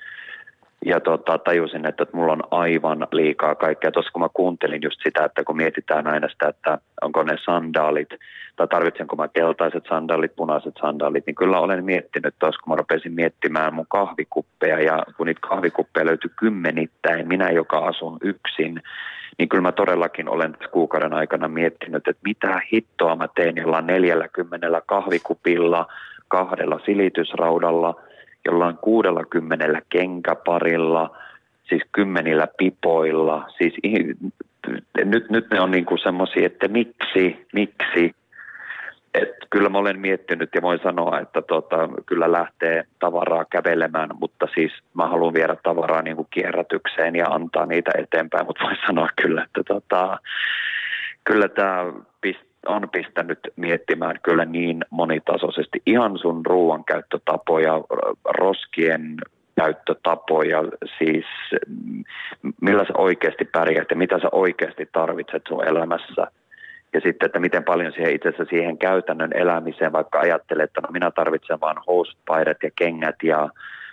Ja tota, tajusin, että mulla on aivan liikaa kaikkea. Tuossa kun mä kuuntelin just sitä, että kun mietitään aina sitä, että onko ne sandaalit, tai tarvitsenko mä keltaiset sandaalit, punaiset sandaalit, niin kyllä olen miettinyt tuossa, kun mä rupesin miettimään mun kahvikuppeja, ja kun niitä kahvikuppeja löytyi kymmenittäin, minä joka asun yksin, niin kyllä mä todellakin olen tässä kuukauden aikana miettinyt, että mitä hittoa mä teen jollain neljälläkymmenellä kahvikupilla, kahdella silitysraudalla, jollain kuudellakymmenellä kenkäparilla, siis kymmenillä pipoilla. Siis nyt, nyt ne on niin kuin semmoisia, että miksi, miksi. Et kyllä mä olen miettinyt ja voin sanoa, että tota, kyllä lähtee tavaraa kävelemään, mutta siis mä haluan viedä tavaraa niin kuin kierrätykseen ja antaa niitä eteenpäin, mutta voin sanoa kyllä, että tota, kyllä tämä pist- on pistänyt miettimään kyllä niin monitasoisesti ihan sun ruoankäyttötapoja, roskien käyttötapoja, siis millä sä oikeasti pärjät ja mitä sä oikeasti tarvitset sun elämässä. Ja sitten, että miten paljon siihen itse asiassa siihen käytännön elämiseen, vaikka ajattelet, että no minä tarvitsen vaan housut, paidat ja kengät ja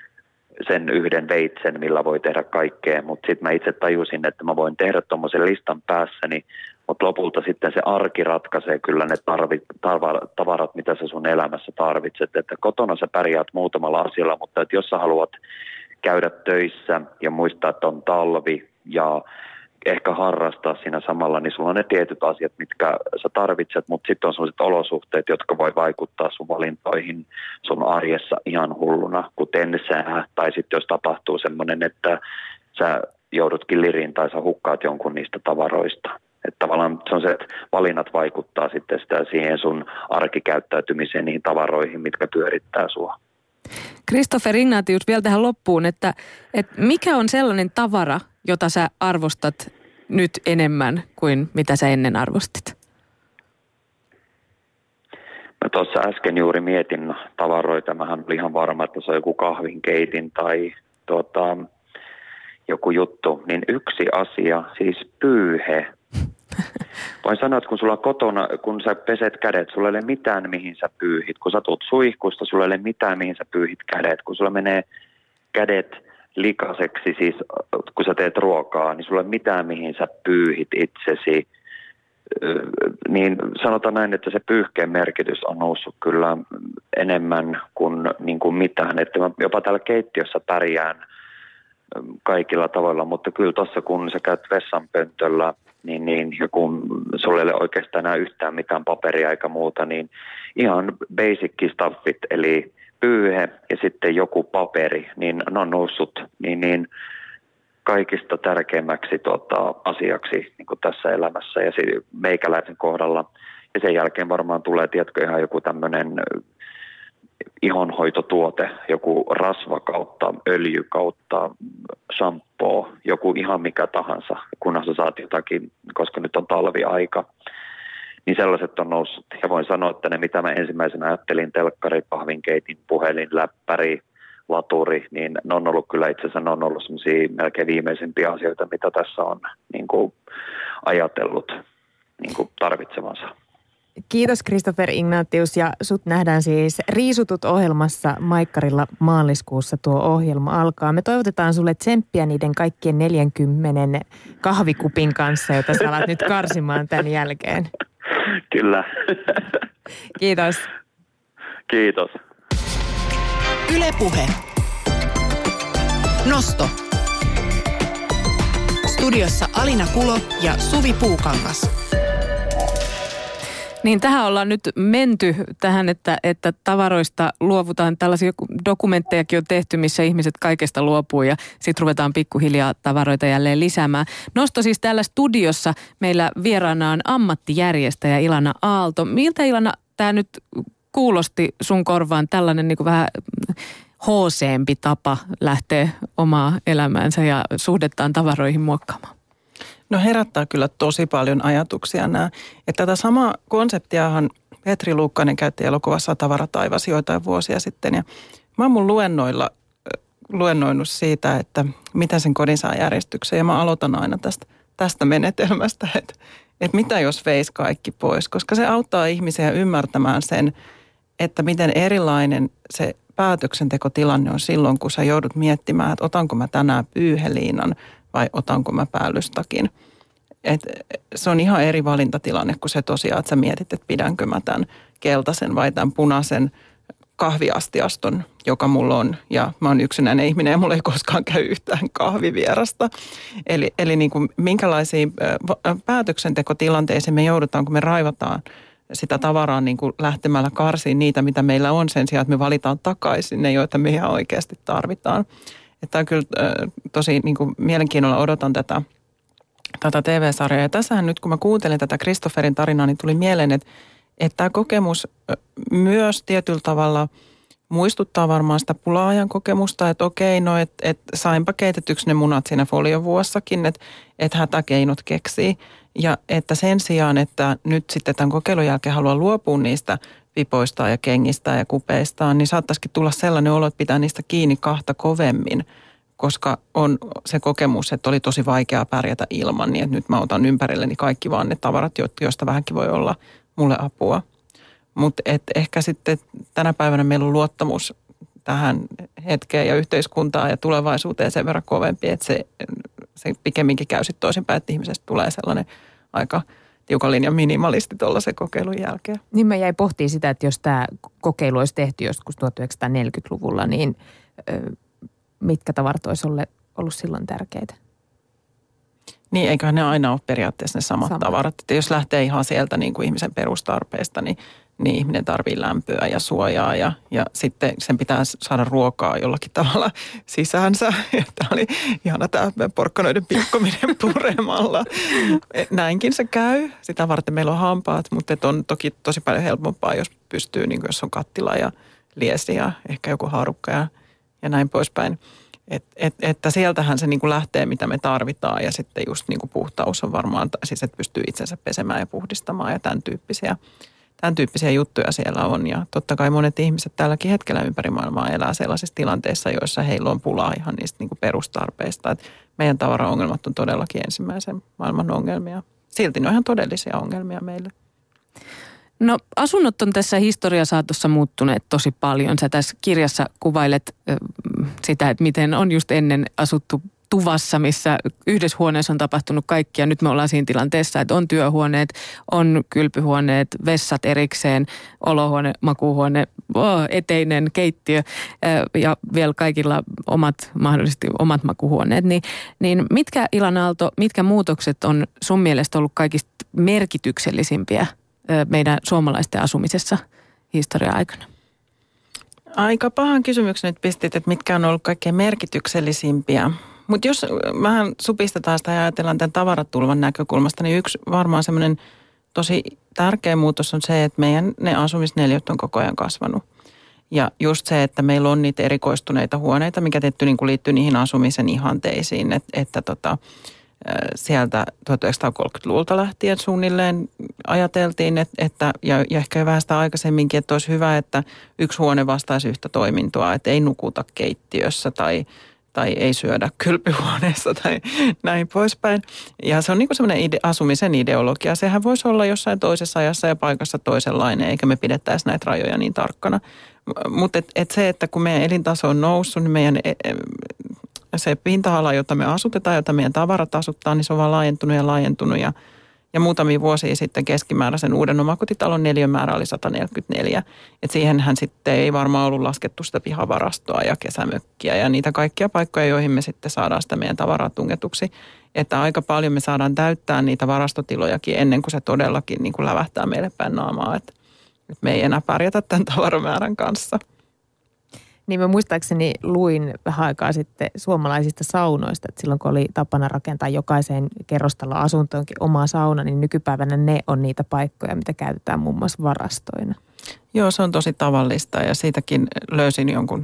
sen yhden veitsen, millä voi tehdä kaikkea. Mutta sitten mä itse tajusin, että mä voin tehdä tuommoisen listan päässäni, mutta lopulta sitten se arki ratkaisee kyllä ne tarvit, tavarat, mitä sä sun elämässä tarvitset. Että kotona sä pärjäät muutamalla asialla, mutta että jos sä haluat käydä töissä ja muistaa, että on talvi ja ehkä harrastaa siinä samalla, niin sulla on ne tietyt asiat, mitkä sä tarvitset, mutta sitten on sellaiset olosuhteet, jotka voi vaikuttaa sun valintoihin sun arjessa ihan hulluna, kuten sää, tai sitten jos tapahtuu semmoinen, että sä joudutkin liriin tai sä hukkaat jonkun niistä tavaroista. Että tavallaan se on se, että valinnat vaikuttaa sitten sitä siihen sun arkikäyttäytymiseen, niihin tavaroihin, mitkä pyörittää sua. Christopher Ignatius vielä tähän loppuun, että, että mikä on sellainen tavara, jota sä arvostat nyt enemmän kuin mitä sä ennen arvostit? Mä tuossa äsken juuri mietin tavaroita. Mähän olin ihan varma, että se on joku kahvinkeitin tai tuota, joku juttu. Niin yksi asia, siis pyyhe. Voin sanoa, että kun sulla kotona, kun sä peset kädet, sulla ei ole mitään, mihin sä pyyhit. Kun sä tulet suihkusta, sulla ei ole mitään, mihin sä pyyhit kädet. Kun sulla menee kädet likaiseksi, siis kun sä teet ruokaa, niin sulla ei ole mitään, mihin sä pyyhit itsesi. Niin sanotaan näin, että se pyyhkeen merkitys on noussut kyllä enemmän kuin, niin kuin mitään. Että mä jopa täällä keittiössä pärjään kaikilla tavoilla, mutta kyllä tuossa kun sä käyt vessanpöntöllä, niin, niin ja kun sulla ei ole oikeastaan enää yhtään mitään paperia eikä muuta, niin ihan basic stuffit, eli pyyhe ja sitten joku paperi, niin ne on noussut niin, niin kaikista tärkeimmäksi tuota, asiaksi niin kuin tässä elämässä ja meikäläisen kohdalla. Ja sen jälkeen varmaan tulee, tiedätkö, ihan joku tämmöinen ihonhoitotuote, joku rasva kautta, öljy kautta, shampoo, joku ihan mikä tahansa, kunhan sä saat jotakin, koska nyt on talviaika. Niin sellaiset on noussut. Ja voin sanoa, että ne mitä mä ensimmäisenä ajattelin, telkkari, kahvinkeitin, puhelin, läppäri, laturi, niin ne on ollut kyllä itse asiassa, ne on ollut sellaisia melkein viimeisimpiä asioita, mitä tässä on niin kuin ajatellut niin kuin tarvitsevansa. Kiitos Christopher Ignatius ja sut nähdään siis Riisutut ohjelmassa Maikkarilla maaliskuussa tuo ohjelma alkaa. Me toivotetaan sulle tsemppiä niiden kaikkien neljänkymmenen kahvikupin kanssa, jota sä alat nyt karsimaan tämän jälkeen. Kyllä. Kiitos. Kiitos. Yle Puhe. Nosto. Studiossa Alina Kulo ja Suvi Puukangas. Niin tähän ollaan nyt menty tähän, että, että tavaroista luovutaan. Tällaisia dokumenttejakin on tehty, missä ihmiset kaikesta luopuu ja sitten ruvetaan pikkuhiljaa tavaroita jälleen lisäämään. Nosto siis täällä studiossa meillä vieraana on ammattijärjestäjä Ilana Aalto. Miltä Ilana tämä nyt kuulosti sun korvaan tällainen niin kuin vähän hooseempi tapa lähteä omaa elämäänsä ja suhdettaan tavaroihin muokkaamaan? No herättää kyllä tosi paljon ajatuksia nämä. Että tätä samaa konseptiahan Petri Luukkainen käytti elokuvassa Tavarataivas joitain vuosia sitten. Ja mä oon mun luennoilla luennoinut siitä, että miten sen kodin saa järjestykseen. Ja mä aloitan aina tästä, tästä menetelmästä, että, että mitä jos veisi kaikki pois. Koska se auttaa ihmisiä ymmärtämään sen, että miten erilainen se päätöksentekotilanne on silloin, kun sä joudut miettimään, että otanko mä tänään pyyheliinan vai otanko mä päällystakin. Et se on ihan eri valintatilanne kuin se tosiaan, että sä mietit, että pidänkö mä tämän keltaisen vai tämän punaisen kahviastiaston, joka mulla on. Ja mä oon yksinäinen ihminen ja mulla ei koskaan käy yhtään kahvivierasta. Eli, eli niin kuin minkälaisiin päätöksentekotilanteisiin me joudutaan, kun me raivataan sitä tavaraa niin kuin lähtemällä karsiin niitä, mitä meillä on sen sijaan, että me valitaan takaisin ne, joita me ihan oikeasti tarvitaan. Että on kyllä tosi niin kuin mielenkiinnolla odotan tätä, tätä T V-sarjaa. Ja tässähän nyt, kun mä kuuntelin tätä Christopherin tarinaa, niin tuli mieleen, että, että tämä kokemus myös tietyllä tavalla muistuttaa varmaan sitä pula-ajan kokemusta, että okei, no, että, että sainpa keitetyksi ne munat siinä foliovuossakin, että, että hätäkeinot keksii. Ja että sen sijaan, että nyt sitten tämän kokeilun jälkeen haluaa luopua niistä vipoistaan ja kengistään ja kupeistaan, niin saattaisikin tulla sellainen olo, että pitää niistä kiinni kahta kovemmin, koska on se kokemus, että oli tosi vaikeaa pärjätä ilman, niin että nyt mä otan ympärilleni kaikki vaan ne tavarat, joista vähänkin voi olla mulle apua. Mutta ehkä sitten tänä päivänä meillä on luottamus tähän hetkeen ja yhteiskuntaan ja tulevaisuuteen sen verran kovempi, että se, se pikemminkin käy sitten toisinpäin, että ihmisestä tulee sellainen aika tiukan linjan minimalisti tuollaisen kokeilun jälkeen. Niin mä jäin pohtimaan sitä, että jos tämä kokeilu olisi tehty joskus tuhatyhdeksänsataaneljäkymmentäluvulla, niin ö, mitkä tavarat olisi ollut silloin tärkeitä? Niin, eiköhän ne aina ole periaatteessa ne samat Sama. tavarat. Että jos lähtee ihan sieltä niin kuin ihmisen perustarpeesta, niin, niin ihminen tarvitsee lämpöä ja suojaa ja, ja sitten sen pitää saada ruokaa jollakin tavalla sisäänsä. Tämä oli ihana tämä porkkanoiden pilkkominen puremalla. Näinkin se käy. Sitä varten meillä on hampaat, mutta on toki tosi paljon helpompaa, jos pystyy, niin kuin jos on kattila ja liesi ja ehkä joku haarukka ja, ja näin poispäin. Et, et, että sieltähän se niin kuin lähtee, mitä me tarvitaan ja sitten just niin kuin puhtaus on varmaan, siis että pystyy itsensä pesemään ja puhdistamaan ja tämän tyyppisiä, tämän tyyppisiä juttuja siellä on. Ja totta kai monet ihmiset tälläkin hetkellä ympäri maailmaa elää sellaisissa tilanteissa, joissa heillä on pulaa ihan niistä niin kuin perustarpeista. Et meidän tavaraongelmat on todellakin ensimmäisen maailman ongelmia. Silti ne on ihan todellisia ongelmia meille. No asunnot on tässä historiasaatossa muuttuneet tosi paljon. Sä tässä kirjassa kuvailet äh, sitä, että miten on just ennen asuttu tuvassa, missä yhdessä huoneessa on tapahtunut kaikkia. Nyt me ollaan siinä tilanteessa, että on työhuoneet, on kylpyhuoneet, vessat erikseen, olohuone, makuuhuone, oh, eteinen, keittiö äh, ja vielä kaikilla omat, mahdollisesti omat makuuhuoneet. Niin, niin mitkä, Ilana Aalto, mitkä muutokset on sun mielestä ollut kaikista merkityksellisimpiä meidän suomalaisten asumisessa historia-aikana? Aika pahan kysymyksen nyt pistit, että mitkä on ollut kaikkein merkityksellisimpiä. Mutta jos vähän supistetaan sitä ja ajatellaan tämän tavaratulvan näkökulmasta, niin yksi varmaan semmoinen tosi tärkeä muutos on se, että meidän ne asumisneliöt on koko ajan kasvanut. Ja just se, että meillä on niitä erikoistuneita huoneita, mikä tietty niin kuin liittyy niihin asumisen ihanteisiin, että, että tota, sieltä tuhatyhdeksänsataakolmekymmentäluvulta lähtien suunnilleen ajateltiin, että, että ja, ja ehkä vähän sitä aikaisemminkin, että olisi hyvä, että yksi huone vastaisi yhtä toimintoa, että ei nukuta keittiössä tai, tai ei syödä kylpyhuoneessa tai näin poispäin. Ja se on niin kuin semmoinen ide, asumisen ideologia. Sehän voisi olla jossain toisessa ajassa ja paikassa toisenlainen, eikä me pidettäisi näitä rajoja niin tarkkana. Mutta et, et se, että kun meidän elintaso on noussut, niin meidän se pinta-ala, jota me asutetaan, jota meidän tavarat asuttaa, niin se on vaan laajentunut ja laajentunut. Ja, Ja muutamia vuosia sitten keskimääräisen uuden omakotitalon neliön määrä oli sata neljäkymmentäneljä. Et siihenhän sitten ei varmaan ollut laskettu sitä pihavarastoa ja kesämökkiä ja niitä kaikkia paikkoja, joihin me sitten saadaan sitä meidän tavaraa tungetuksi. Että aika paljon me saadaan täyttää niitä varastotilojakin ennen kuin se todellakin niin kuin lävähtää meille päin naamaa. Että et me ei enää pärjätä tämän tavaramäärän kanssa. Niin mä muistaakseni luin vähän aikaa sitten suomalaisista saunoista, että silloin kun oli tapana rakentaa jokaiseen kerrostalon asuntoonkin oma sauna, niin nykypäivänä ne on niitä paikkoja, mitä käytetään muun muassa varastoina. Joo, se on tosi tavallista ja siitäkin löysin jonkun,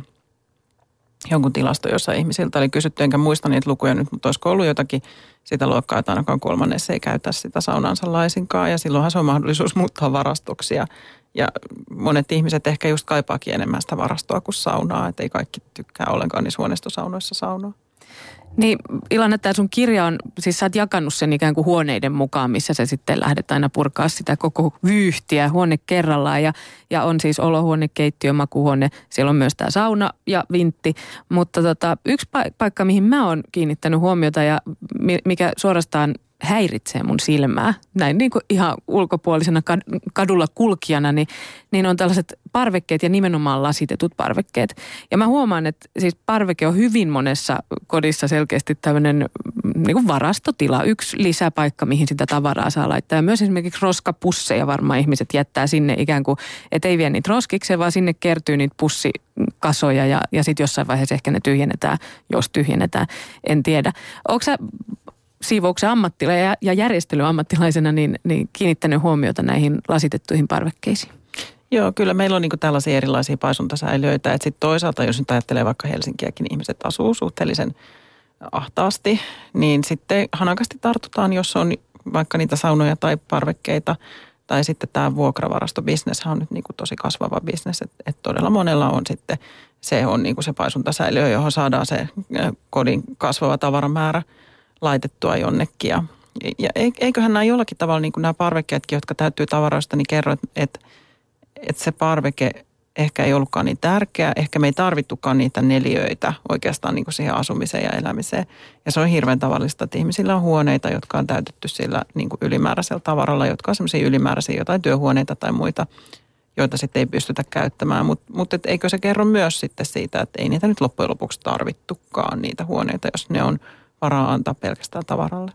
jonkun tilasto, jossa ihmisiltä oli kysytty, enkä muista niitä lukuja nyt, mutta olisiko ollut jotakin sitä luokkaa, että ainakaan kolmannes ei käytä sitä saunaansa laisinkaan ja silloinhan se on mahdollisuus muuttaa varastoksia. Ja monet ihmiset ehkä just kaipaakin enemmän sitä varastoa kuin saunaa, että ei kaikki tykkää ollenkaan niissä huoneistosaunoissa saunoa. Niin Ilana, tämä sun kirja on, siis sä oot jakanut sen ikään kuin huoneiden mukaan, missä se sitten lähdet aina purkaa sitä koko vyyhtiä huone kerrallaan. Ja, ja on siis olohuone, keittiö, makuuhuone, siellä on myös tämä sauna ja vintti. Mutta tota, yksi paikka, mihin mä oon kiinnittänyt huomiota ja mikä suorastaan häiritsee mun silmää, näin niin kuin ihan ulkopuolisena kadulla kulkijana, niin, niin on tällaiset parvekkeet ja nimenomaan lasitetut parvekkeet. Ja mä huomaan, että siis parveke on hyvin monessa kodissa selkeästi tämmöinen niin kuin varastotila, yksi lisäpaikka, mihin sitä tavaraa saa laittaa. Ja myös esimerkiksi roskapusseja varmaan ihmiset jättää sinne ikään kuin, että ei vie niitä roskikseen, vaan sinne kertyy niitä pussikasoja ja, ja sitten jossain vaiheessa ehkä ne tyhjennetään, jos tyhjennetään, en tiedä. Onko sä siivouksen ammattilaisena ja järjestelyammattilaisena niin, niin kiinnittänyt huomiota näihin lasitettuihin parvekkeisiin? Joo, kyllä meillä on niinku tällaisia erilaisia paisuntasäiliöitä, että sitten toisaalta, jos nyt ajattelee vaikka Helsinkiäkin, ihmiset asuu suhteellisen ahtaasti, niin sitten hanakasti tartutaan, jos on vaikka niitä saunoja tai parvekkeita, tai sitten tämä vuokravarastobisnes on nyt niinku tosi kasvava bisnes, että et todella monella on sitten, se on niinku se paisuntasäiliö, johon saadaan se kodin kasvava tavaramäärä laitettua jonnekin. Ja, ja eiköhän nämä jollakin tavalla, niin kuin nämä parvekkeetkin, jotka täyttyy tavaroista, niin kerro, että, että, että se parveke ehkä ei ollutkaan niin tärkeä. Ehkä me ei tarvittukaan niitä neliöitä oikeastaan niin kuin siihen asumiseen ja elämiseen. Ja se on hirveän tavallista, että ihmisillä on huoneita, jotka on täytetty sillä niin kuin ylimääräisellä tavaralla, jotka on sellaisia ylimääräisiä jotain työhuoneita tai muita, joita sitten ei pystytä käyttämään. Mutta mut eikö se kerro myös sitten siitä, että ei niitä nyt loppujen lopuksi tarvittukaan niitä huoneita, jos ne on varaa antaa pelkästään tavaralle.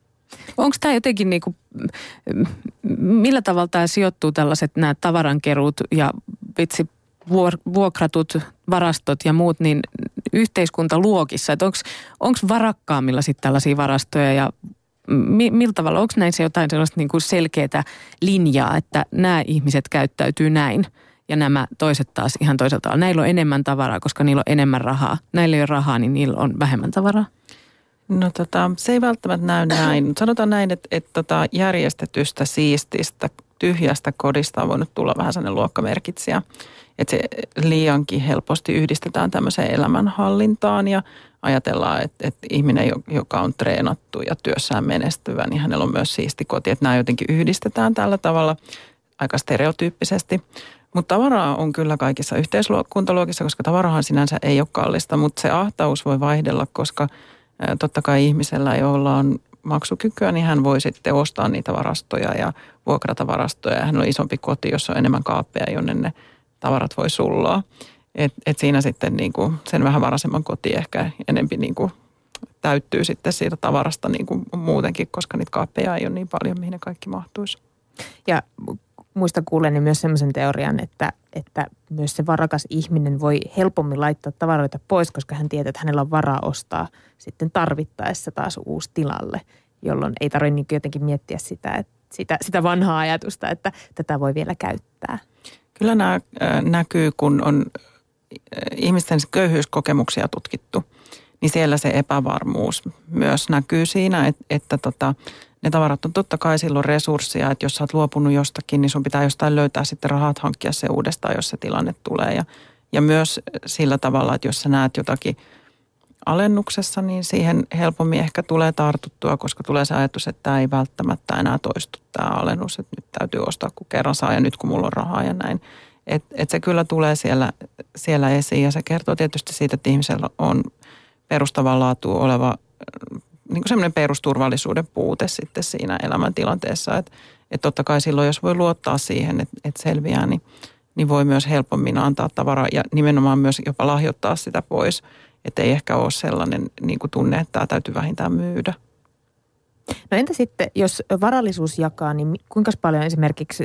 Onko tämä jotenkin niin kuin, millä tavalla tämä sijoittuu tällaiset nämä tavarankeruut ja vitsi vuokratut varastot ja muut niin yhteiskuntaluokissa? Onko varakkaammilla sitten tällaisia varastoja ja mi, millä tavalla, onko näissä jotain sellaista niin kuin selkeää linjaa, että nämä ihmiset käyttäytyy näin ja nämä toiset taas ihan toiselta tavalla. Näillä on enemmän tavaraa, koska niillä on enemmän rahaa. Näillä ei ole rahaa, niin niillä on vähemmän tavaraa. No tota, se ei välttämättä näy näin. Sanotaan näin, että, että tota, järjestetystä, siististä, tyhjästä kodista on voinut tulla vähän sellainen luokkamerkitsijä. Että se liiankin helposti yhdistetään tämmöiseen elämänhallintaan ja ajatellaan, että, että ihminen, joka on treenattu ja työssään menestyvä, niin hänellä on myös siisti koti. Että nämä jotenkin yhdistetään tällä tavalla aika stereotyyppisesti. Mutta tavaraa on kyllä kaikissa yhteiskuntaluokissa, koska tavarahan sinänsä ei ole kallista, mutta se ahtaus voi vaihdella, koska totta kai ihmisellä, jolla on maksukykyä, niin hän voi sitten ostaa niitä varastoja ja vuokrata varastoja. Ja hän on isompi koti, jossa on enemmän kaappeja, jonne ne tavarat voi sulloa. Et, et siinä sitten niin kuin sen vähän varaisemman koti ehkä enempi niin kuin täyttyy sitten siitä tavarasta niin kuin muutenkin, koska niitä kaappeja ei ole niin paljon, mihin ne kaikki mahtuisi. Ja muista kuuleni myös semmoisen teorian, että, että myös se varakas ihminen voi helpommin laittaa tavaroita pois, koska hän tietää, että hänellä on varaa ostaa sitten tarvittaessa taas uusi tilalle, jolloin ei tarvitse niin jotenkin miettiä sitä, että sitä, sitä vanhaa ajatusta, että tätä voi vielä käyttää. Kyllä nämä näkyy, kun on ihmisten köyhyyskokemuksia tutkittu, niin siellä se epävarmuus myös näkyy siinä, että, että tota, ne tavarat on totta kai silloin resursseja, että jos sä oot luopunut jostakin, niin sun pitää jostain löytää sitten rahat hankkia se uudestaan, jos se tilanne tulee. Ja, ja myös sillä tavalla, että jos sä näet jotakin alennuksessa, niin siihen helpommin ehkä tulee tartuttua, koska tulee se ajatus, että tämä ei välttämättä enää toistu tämä alennus, että nyt täytyy ostaa, kun kerran saa ja nyt kun mulla on rahaa ja näin. Että et se kyllä tulee siellä, siellä esiin ja se kertoo tietysti siitä, että ihmisellä on perustavaa laatua oleva niin kuin semmoinen perusturvallisuuden puute sitten siinä elämäntilanteessa, että et totta kai silloin, jos voi luottaa siihen, että et selviää, niin, niin voi myös helpommin antaa tavaraa ja nimenomaan myös jopa lahjoittaa sitä pois, että ei ehkä ole sellainen niin kuin tunne, että tämä täytyy vähintään myydä. No entä sitten, jos varallisuus jakaa, niin kuinka paljon esimerkiksi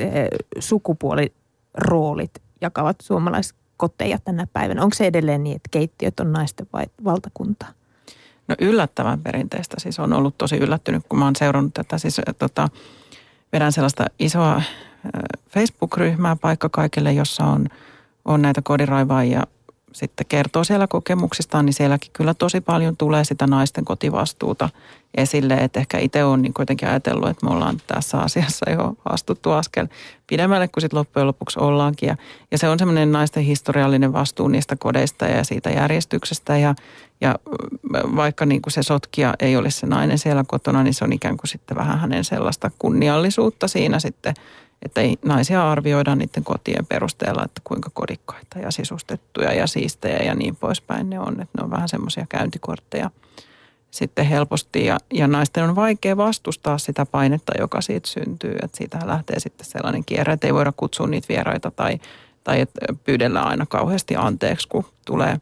sukupuoliroolit jakavat suomalaiskoteja tänä päivänä? Onko se edelleen niin, että keittiöt on naisten vai valtakuntaa? No yllättävän perinteistä. Siis on ollut tosi yllättynyt, kun mä oon seurannut tätä. Siis tota, vedän sellaista isoa Facebook-ryhmää Paikka kaikille, jossa on, on näitä kodinraivaajia. Sitten kertoo siellä kokemuksistaan, niin sielläkin kyllä tosi paljon tulee sitä naisten kotivastuuta esille. Että ehkä itse olen niin kuitenkin ajatellut, että me ollaan tässä asiassa jo astuttu askel pidemmälle kuin sitten loppujen lopuksi ollaankin. Ja, ja se on semmoinen naisten historiallinen vastuu niistä kodeista ja siitä järjestyksestä. Ja, ja vaikka niin kuin se sotkija ei olisi se nainen siellä kotona, niin se on ikään kuin sitten vähän hänen sellaista kunniallisuutta siinä sitten, että naisia arvioidaan niiden kotien perusteella, että kuinka kodikkaita ja sisustettuja ja siistejä ja niin poispäin ne on. Että ne on vähän semmoisia käyntikortteja sitten helposti ja, ja naisten on vaikea vastustaa sitä painetta, joka siitä syntyy. Että siitä lähtee sitten sellainen kierre, että ei voida kutsua niitä vieraita tai, tai että pyydellään aina kauheasti anteeksi, kun tulee,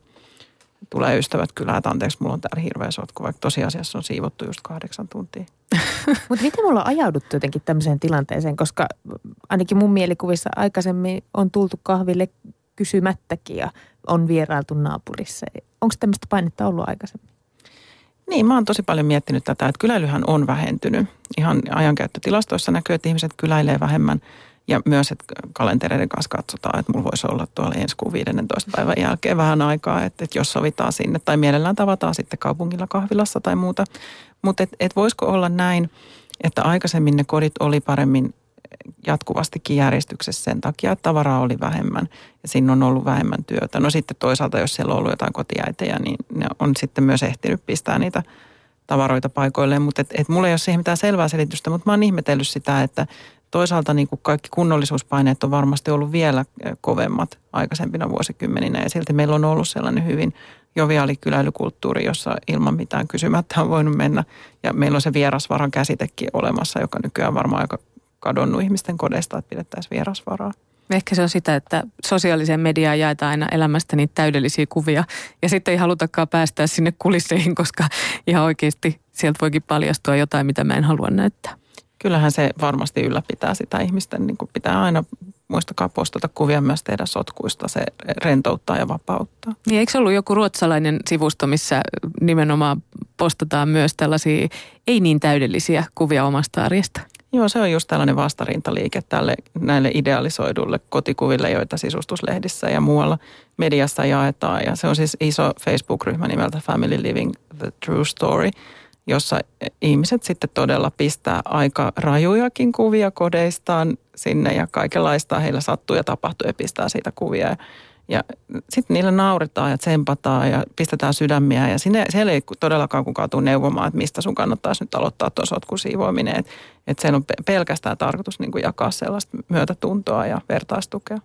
tulee ystävät kylään, että anteeksi, mulla on täällä hirveä sotku, vaikka tosiasiassa on siivottu just kahdeksan tuntia. Mutta miten me ollaan ajauduttu jotenkin tämmöiseen tilanteeseen, koska ainakin mun mielikuvissa aikaisemmin on tultu kahville kysymättäkin ja on vierailtu naapurissa. Onko tämmöistä painetta ollut aikaisemmin? Niin, mä oon tosi paljon miettinyt tätä, että kyläilyhän on vähentynyt. Ihan ajankäyttötilastoissa näkyy, että ihmiset kyläilee vähemmän ja myös, että kalentereiden kanssa katsotaan, että mulla voisi olla tuolla ensi kuun viidennentoista päivän jälkeen vähän aikaa, että, että jos sovitaan sinne tai mielellään tavataan sitten kaupungilla kahvilassa tai muuta. Mutta et, et voisiko olla näin, että aikaisemmin ne kodit oli paremmin jatkuvastikin järjestyksessä sen takia, että tavaraa oli vähemmän ja siinä on ollut vähemmän työtä. No sitten toisaalta, jos siellä on ollut jotain kotiäitejä, niin ne on sitten myös ehtinyt pistää niitä tavaroita paikoilleen. Mutta et, et mulla ei ole siihen mitään selvää selitystä, mutta mä oon ihmetellyt sitä, että toisaalta niin kuin kaikki kunnollisuuspaineet on varmasti ollut vielä kovemmat aikaisempina vuosikymmeninä ja silti meillä on ollut sellainen hyvin joviaali kyläilykulttuuri, jossa ilman mitään kysymättä on voinut mennä. Ja meillä on se vierasvaran käsitekin olemassa, joka nykyään varmaan aika kadonnut ihmisten kodeista, että pidettäisiin vierasvaraa. Ehkä se on sitä, että sosiaaliseen mediaan jaetaan aina elämästä niitä täydellisiä kuvia ja sitten ei halutakaan päästää sinne kulisseihin, koska ihan oikeasti sieltä voikin paljastua jotain, mitä mä en halua näyttää. Kyllähän se varmasti ylläpitää sitä ihmisten, niin kuin pitää aina muistakaa postata kuvia myös tehdä sotkuista, se rentouttaa ja vapauttaa. Niin eikö ollut joku ruotsalainen sivusto, missä nimenomaan postataan myös tällaisia ei niin täydellisiä kuvia omasta arjesta? Joo, se on just tällainen vastarintaliike tälle, näille idealisoidulle kotikuville, joita sisustuslehdissä ja muualla mediassa jaetaan. Ja se on siis iso Facebook-ryhmä nimeltä Family Living the True Story, jossa ihmiset sitten todella pistää aika rajujakin kuvia kodeistaan sinne ja kaikenlaista heillä sattuu ja tapahtuu ja pistää siitä kuvia. Ja sitten niille nauretaan ja tsempataan ja pistetään sydämiä ja sinne, siellä ei todellakaan kukaan tule neuvomaan, että mistä sun kannattaisi nyt aloittaa tuon sotkun siivoaminen. Että et siellä on pelkästään tarkoitus niin kuin jakaa sellaista myötätuntoa ja vertaistukea.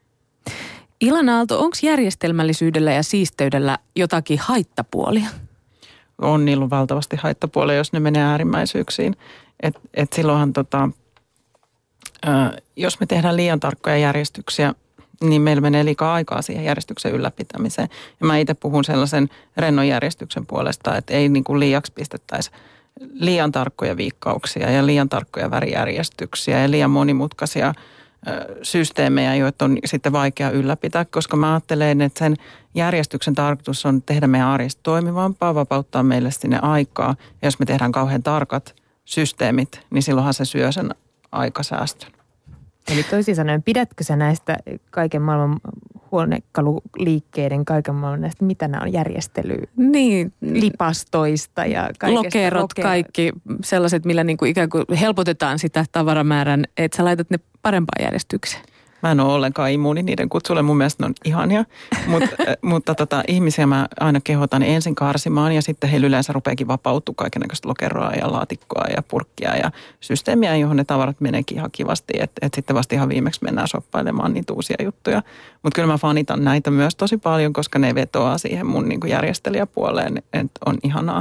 Ilana Aalto, onko järjestelmällisyydellä ja siisteydellä jotakin haittapuolia? On niillä valtavasti haittapuolia, jos ne menee äärimmäisyyksiin. Että et silloinhan tota, ää, jos me tehdään liian tarkkoja järjestyksiä, niin meillä menee liikaa aikaa siihen järjestyksen ylläpitämiseen. Ja mä itse puhun sellaisen rennon järjestyksen puolesta, että ei niin kuin liiaksi pistettäisi liian tarkkoja viikkauksia ja liian tarkkoja värijärjestyksiä ja liian monimutkaisia systeemejä, joita on sitten vaikea ylläpitää, koska mä ajattelen, että sen järjestyksen tarkoitus on tehdä meidän arjesta toimivampaa, vapauttaa meille sinne aikaa. Ja jos me tehdään kauhean tarkat systeemit, niin silloinhan se syö sen aikasäästön. Eli toisin sanoen, pidätkö sä näistä kaiken maailman huonekaluliikkeiden, kaiken maailman näistä, mitä nämä on, järjestely, niin, lipastoista ja kaikesta. Lokerot, loker... kaikki sellaiset, millä niin kuin ikään kuin helpotetaan sitä tavaramäärän, että sä laitat ne parempaan järjestykseen. Mä en ole ollenkaan immuuni niiden kutsulle, mun mielestä ne on ihania, Mut, mutta tota, ihmisiä mä aina kehotan ensin karsimaan ja sitten heillä yleensä rupeakin vapautua kaikennäköistä lokeroa ja laatikkoa ja purkkia ja systeemiä, johon ne tavarat meneekin ihan kivasti, että et sitten vasta ihan viimeksi mennään shoppailemaan niitä uusia juttuja. Mutta kyllä mä fanitan näitä myös tosi paljon, koska ne vetoaa siihen mun niinku järjestelijäpuoleen, että on ihanaa,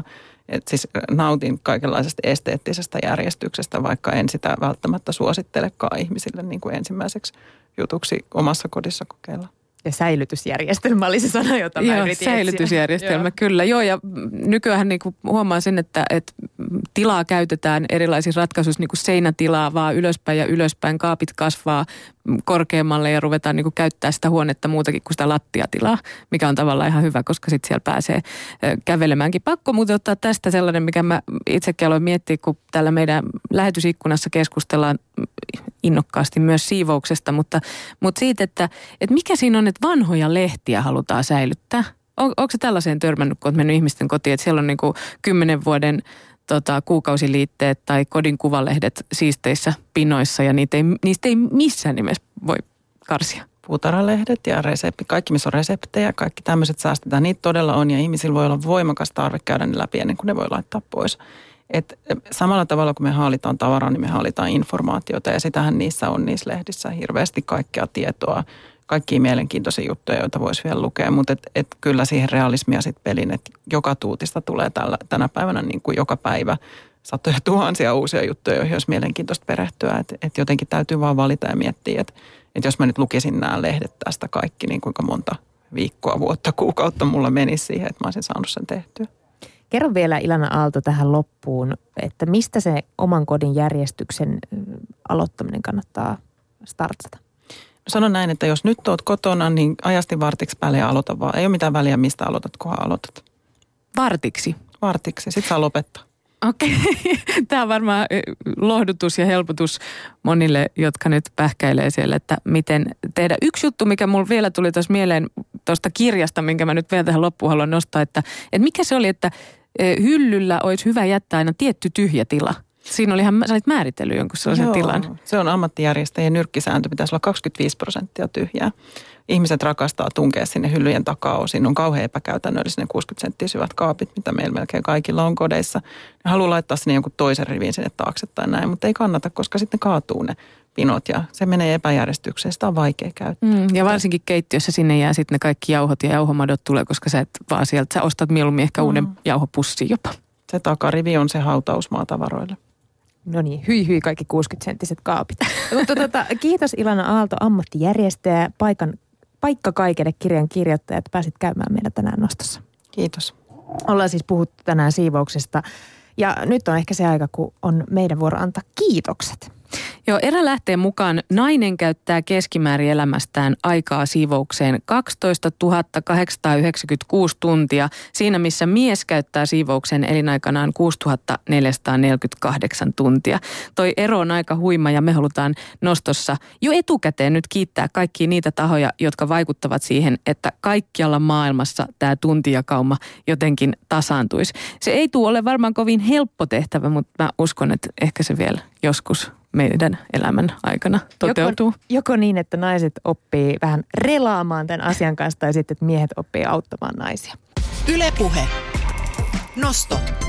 Et siis nautin kaikenlaisesta esteettisestä järjestyksestä, vaikka en sitä välttämättä suosittelekaan ihmisille niin kuin ensimmäiseksi jutuksi omassa kodissa kokeilla. Ja säilytysjärjestelmä oli se sana, jota mä Joo, yritin säilytysjärjestelmä, kyllä. Joo, ja nykyään niin kuin huomaa sen, että, että tilaa käytetään erilaisissa ratkaisuissa, niin kuin seinätilaa vaan ylöspäin ja ylöspäin. Kaapit kasvaa korkeammalle ja ruvetaan niin kuin käyttää sitä huonetta muutakin kuin sitä lattiatilaa, mikä on tavallaan ihan hyvä, koska sitten siellä pääsee kävelemäänkin. Pakko muuten ottaa tästä sellainen, mikä mä itsekin aloin miettiä, kun täällä meidän lähetysikkunassa keskustellaan innokkaasti myös siivouksesta, mutta, mutta siitä, että, että mikä siinä on, että vanhoja lehtiä halutaan säilyttää. On, onko se tällaiseen törmännyt, kun olet mennyt ihmisten kotiin, että siellä on niin kuin kymmenen vuoden tota, kuukausiliitteet tai kodin kuvalehdet siisteissä pinoissa ja niitä ei, niistä ei missään nimessä voi karsia? Puutarhalehdet ja resepti, kaikki missä on reseptejä, kaikki tämmöiset säästetään. Niitä todella on ja ihmisillä voi olla voimakas tarve käydä ne läpi ennen kuin ne voi laittaa pois. Et samalla tavalla kun me haalitaan tavaraa, niin me haalitaan informaatiota ja sitähän niissä on niissä lehdissä hirveästi kaikkea tietoa, kaikkia mielenkiintoisia juttuja, joita voisi vielä lukea, mutta et, et kyllä siihen realismia sitten pelin, että joka tuutista tulee tällä, tänä päivänä niin kuin joka päivä satoja tuhansia uusia juttuja, joihin olisi mielenkiintoista perehtyä, että et jotenkin täytyy vaan valita ja miettiä, että et jos mä nyt lukisin nämä lehdet tästä kaikki, niin kuinka monta viikkoa, vuotta, kuukautta mulla menisi siihen, että mä olisin saanut sen tehtyä. Kerro vielä Ilana Aalto tähän loppuun, että mistä se oman kodin järjestyksen aloittaminen kannattaa startata? No sanon näin, että jos nyt oot kotona, niin ajasti vartiksi päälle ja aloita vaan. Ei ole mitään väliä, mistä aloitat, kunhan aloitat. Vartiksi? Vartiksi, sit saa lopettaa. Okei, tämä on varmaan lohdutus ja helpotus monille, jotka nyt pähkäilee siellä, että miten tehdä. Yksi juttu, mikä mulla vielä tuli tuossa mieleen tuosta kirjasta, minkä mä nyt vielä tähän loppuun haluan nostaa, että, että mikä se oli, että hyllyllä olisi hyvä jättää aina tietty tyhjä tila. Siinä oli ihan, sä olit määritellyt jonkun sellaisen Joo, tilan. Se on ammattijärjestäjien nyrkkisääntö, pitäisi olla kaksikymmentäviisi prosenttia tyhjää. Ihmiset rakastaa tunkea sinne hyllyjen takaa. Siinä on kauhean epäkäytännöllisiä kuusikymmentä senttiä syvät kaapit, mitä meillä melkein kaikilla on kodeissa. Ne haluaa laittaa sinne jonkun toisen rivin sinne taakse tai näin, mutta ei kannata, koska sitten kaatuu ne pinot ja se menee epäjärjestykseen. Sitä on vaikea käyttää. Mm, ja varsinkin keittiössä sinne jää sitten ne kaikki jauhot ja jauhomadot tulee, koska sä et vaan sieltä, sä ostat mieluummin ehkä uuden mm. jauhopussin jopa. Se takarivi on se hautausmaa tavaroille. No niin, hyi hyi kaikki kuusikymmentä-senttiset kaapit. Mutta tota, kiitos Ilana Aalto, ammattijärjestäjä, paikan, paikka kaikille kirjan kirjoittaja, että pääsit käymään meillä tänään nostossa. Kiitos. Ollaan siis puhuttu tänään siivouksesta ja nyt on ehkä se aika, kun on meidän vuoro antaa kiitokset. Joo, erälähteen mukaan nainen käyttää keskimäärin elämästään aikaa siivoukseen kaksitoistatuhatta kahdeksansataayhdeksänkymmentäkuusi tuntia. Siinä missä mies käyttää siivoukseen elinaikanaan kuusituhatta neljäsataaneljäkymmentäkahdeksan tuntia. Toi ero on aika huima ja me halutaan nostossa jo etukäteen nyt kiittää kaikkia niitä tahoja, jotka vaikuttavat siihen, että kaikkialla maailmassa tämä tuntijakauma jotenkin tasaantuisi. Se ei tule ole varmaan kovin helppo tehtävä, mutta mä uskon, että ehkä se vielä joskus meidän elämän aikana toteutuu. Joko, joko niin, että naiset oppii vähän relaamaan tämän asian kanssa tai sitten, että miehet oppii auttamaan naisia. Yle Puhe. Nosto.